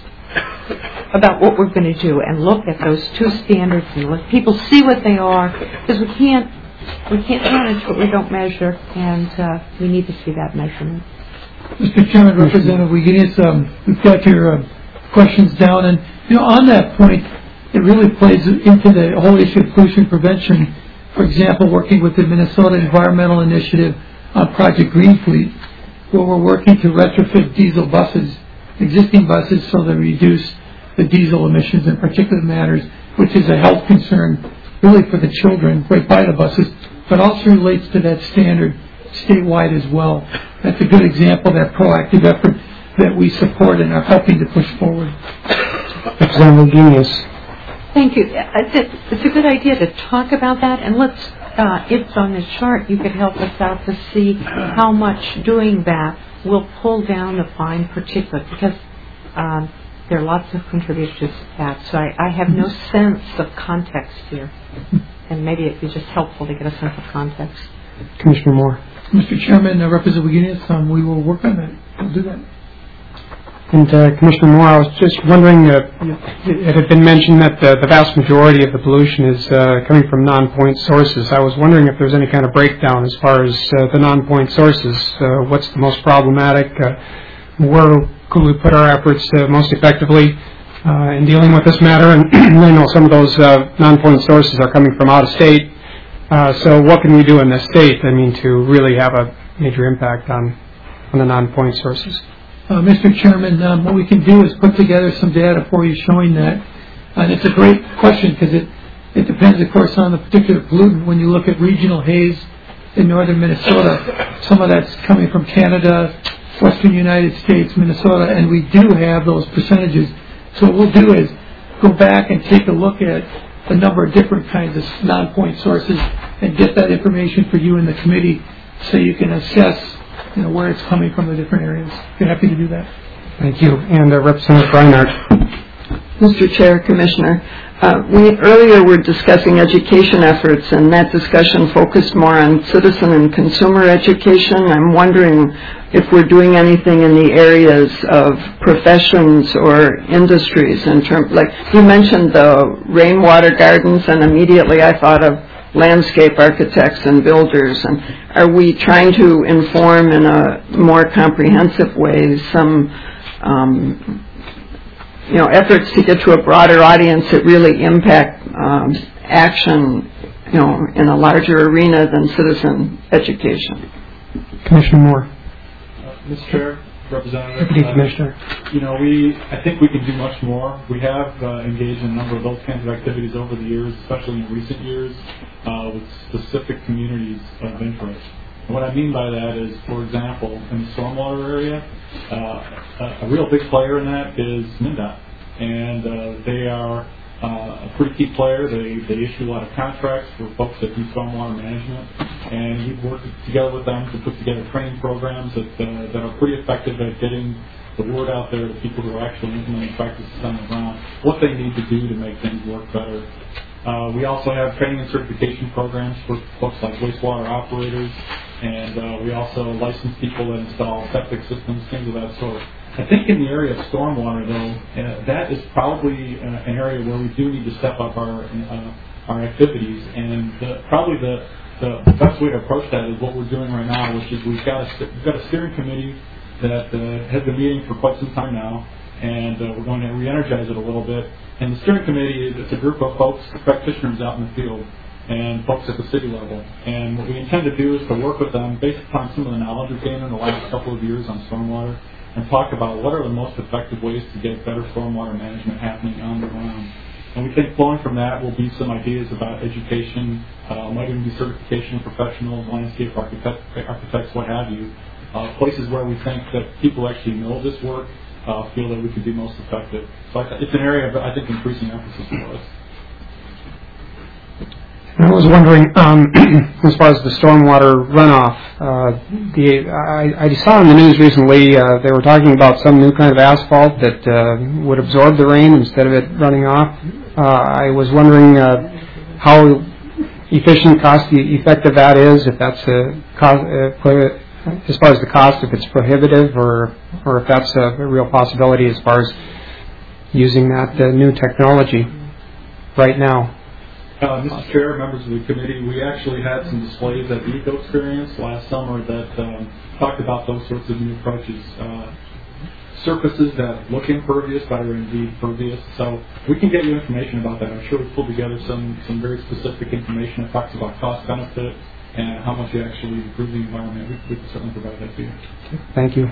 about what we're going to do, and look at those two standards and let people see what they are, because we can't manage what we don't measure, and we need to see that measurement. Mr. Chairman, Representative Wagenius, we've got your questions down, and on that point, it really plays into the whole issue of pollution prevention. For example, working with the Minnesota Environmental Initiative on Project Green Fleet, where we're working to retrofit diesel buses, existing buses, so they reduce the diesel emissions and particulate matters, which is a health concern really for the children right by the buses, but also relates to that standard statewide as well. That's a good example of that proactive effort that we support and are helping to push forward. Representative Wagenius. Thank you. It's a good idea to talk about that, and let's, if on the chart you could help us out to see how much doing that will pull down the fine particulate, because there are lots of contributors to that. So I have no sense of context here, and maybe it'd be just helpful to get a sense of context. Commissioner Moore. Mr. Chairman, Representative Wagenius, we will work on that. We'll do that. And Commissioner Moore, I was just wondering, it had been mentioned that the vast majority of the pollution is coming from non-point sources. I was wondering if there's any kind of breakdown as far as the non-point sources. What's the most problematic? Where could we put our efforts most effectively in dealing with this matter? And I know some of those non-point sources are coming from out of state. So what can we do in this state, to really have a major impact on the non-point sources? Mr. Chairman, what we can do is put together some data for you showing that. And it's a great question because it depends, of course, on the particular pollutant. When you look at regional haze in northern Minnesota, some of that's coming from Canada, western United States, Minnesota, and we do have those percentages. So what we'll do is go back and take a look at a number of different kinds of non-point sources and get that information for you in the committee so you can assess where it's coming from the different areas. We're happy to do that. Thank you. And Representative Reinhardt. Mr. Chair, Commissioner, We earlier were discussing education efforts, and that discussion focused more on citizen and consumer education. I'm wondering if we're doing anything in the areas of professions or industries in terms, like you mentioned the rainwater gardens, and immediately I thought of landscape architects and builders. And are we trying to inform in a more comprehensive way some efforts to get to a broader audience that really impact action, in a larger arena than citizen education? Commissioner Moore. Mr. Chair, Representative. Deputy Commissioner. I think we can do much more. We have engaged in a number of those kinds of activities over the years, especially in recent years, with specific communities of interest. And what I mean by that is, for example, in the stormwater area, a real big player in that is MnDOT. And they are a pretty key player. They issue a lot of contracts for folks that do stormwater management. And we've worked together with them to put together training programs that are pretty effective at getting the word out there to people who are actually implementing practices on the ground, what they need to do to make things work better. We also have training and certification programs for folks like wastewater operators, and we also license people that install septic systems, things of that sort. I think in the area of stormwater, though, that is probably an area where we do need to step up our activities, and probably the best way to approach that is what we're doing right now, which is we've got a steering committee that has been meeting for quite some time now, and we're going to re-energize it a little bit. And the steering committee, it's a group of folks, practitioners out in the field, and folks at the city level. And what we intend to do is to work with them based upon some of the knowledge we've gained in the last couple of years on stormwater, and talk about what are the most effective ways to get better stormwater management happening on the ground. And we think flowing from that will be some ideas about education, might even be certification of professionals, landscape architects, what have you, places where we think that people actually know this work, feel that we could be most effective. So it's an area of, I think, increasing emphasis for us. I was wondering, as far as the stormwater runoff, I saw in the news recently they were talking about some new kind of asphalt that would absorb the rain instead of it running off. I was wondering how efficient, cost-effective that is, if that's as far as the cost, if it's prohibitive, or if that's a real possibility as far as using that new technology right now. Mr. Chair, members of the committee, we actually had some displays at the Eco Experience last summer that talked about those sorts of new approaches. Surfaces that look impervious but are indeed pervious. So we can get you information about that. I'm sure we pulled together some very specific information that talks about cost benefit and how much you actually improve the environment. We can certainly provide that to you. Thank you.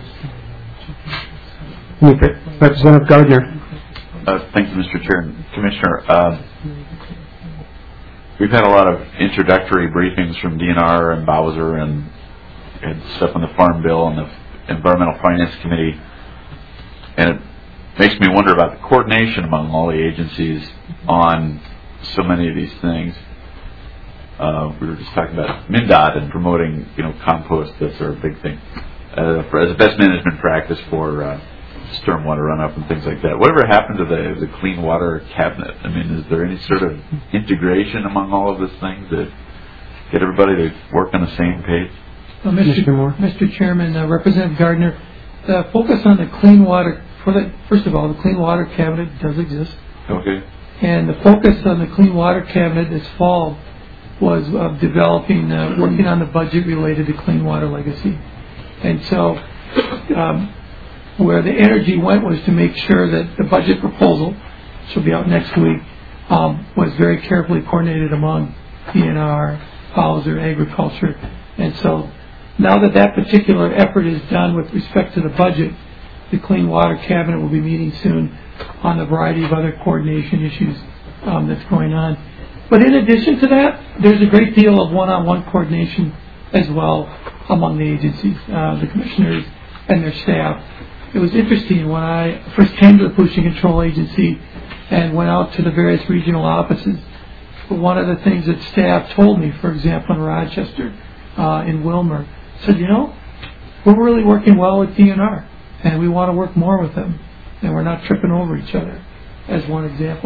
Representative Gardner. Thank you, Mr. Chair and Commissioner. We've had a lot of introductory briefings from DNR and Bowser and stuff on the Farm Bill and the Environmental Finance Committee. And it makes me wonder about the coordination among all the agencies on so many of these things. We were just talking about MnDOT and promoting, compost. That's our big thing as a best management practice for stormwater runoff and things like that. Whatever happened to the clean water cabinet? I mean, is there any sort of integration among all of these things that get everybody to work on the same page? Mr. Chairman, Representative Gardner, the focus on the clean water, first of all, the clean water cabinet does exist. Okay. And the focus on the clean water cabinet this fall was developing, working on the budget related to clean water legacy. And so where the energy went was to make sure that the budget proposal, which will be out next week, was very carefully coordinated among DNR, Bowser, Agriculture. And so now that particular effort is done with respect to the budget, the Clean Water Cabinet will be meeting soon on a variety of other coordination issues that's going on. But in addition to that, there's a great deal of one-on-one coordination as well among the agencies, the commissioners and their staff. It was interesting when I first came to the Pollution Control Agency and went out to the various regional offices. But one of the things that staff told me, for example, in Rochester, in Wilmer, said, we're really working well with DNR, and we want to work more with them, and we're not tripping over each other, as one example.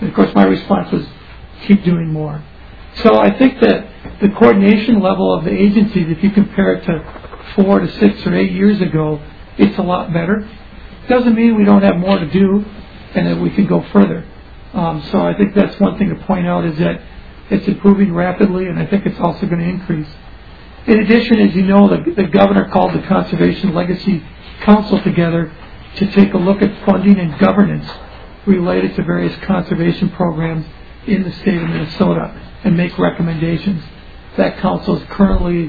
And of course, my response was, keep doing more. So I think that the coordination level of the agencies, if you compare it to 4 to 6 or 8 years ago, it's a lot better. Doesn't mean we don't have more to do and that we can go further. So I think that's one thing to point out, is that it's improving rapidly, and I think it's also going to increase. In addition, as you know, the governor called the Conservation Legacy Council together to take a look at funding and governance related to various conservation programs in the state of Minnesota and make recommendations. That council is currently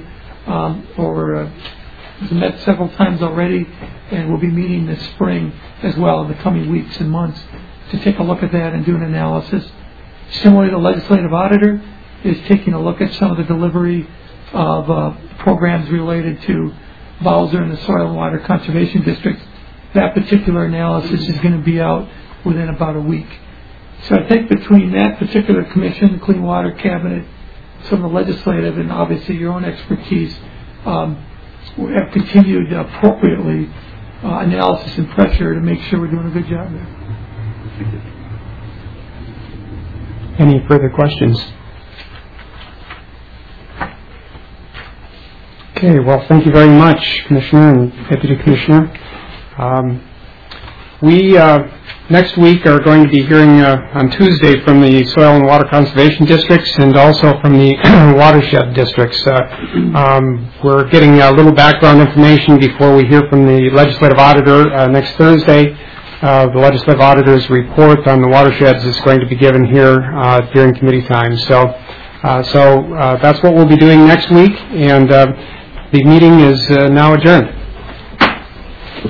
has met several times already and will be meeting this spring as well in the coming weeks and months to take a look at that and do an analysis. Similarly, the legislative auditor is taking a look at some of the delivery of programs related to Bowser and the Soil and Water Conservation Districts. That particular analysis is going to be out within about a week. So I think between that particular commission, the Clean Water Cabinet, some of the legislative, and obviously your own expertise, we have continued appropriately analysis and pressure to make sure we're doing a good job there. Any further questions? Okay, well, thank you very much, Commissioner and Deputy Commissioner. We next week are going to be hearing on Tuesday from the Soil and Water Conservation Districts and also from the watershed districts. We're getting a little background information before we hear from the Legislative Auditor next Thursday. The Legislative Auditor's report on the watersheds is going to be given here during committee time. So that's what we'll be doing next week, and the meeting is now adjourned.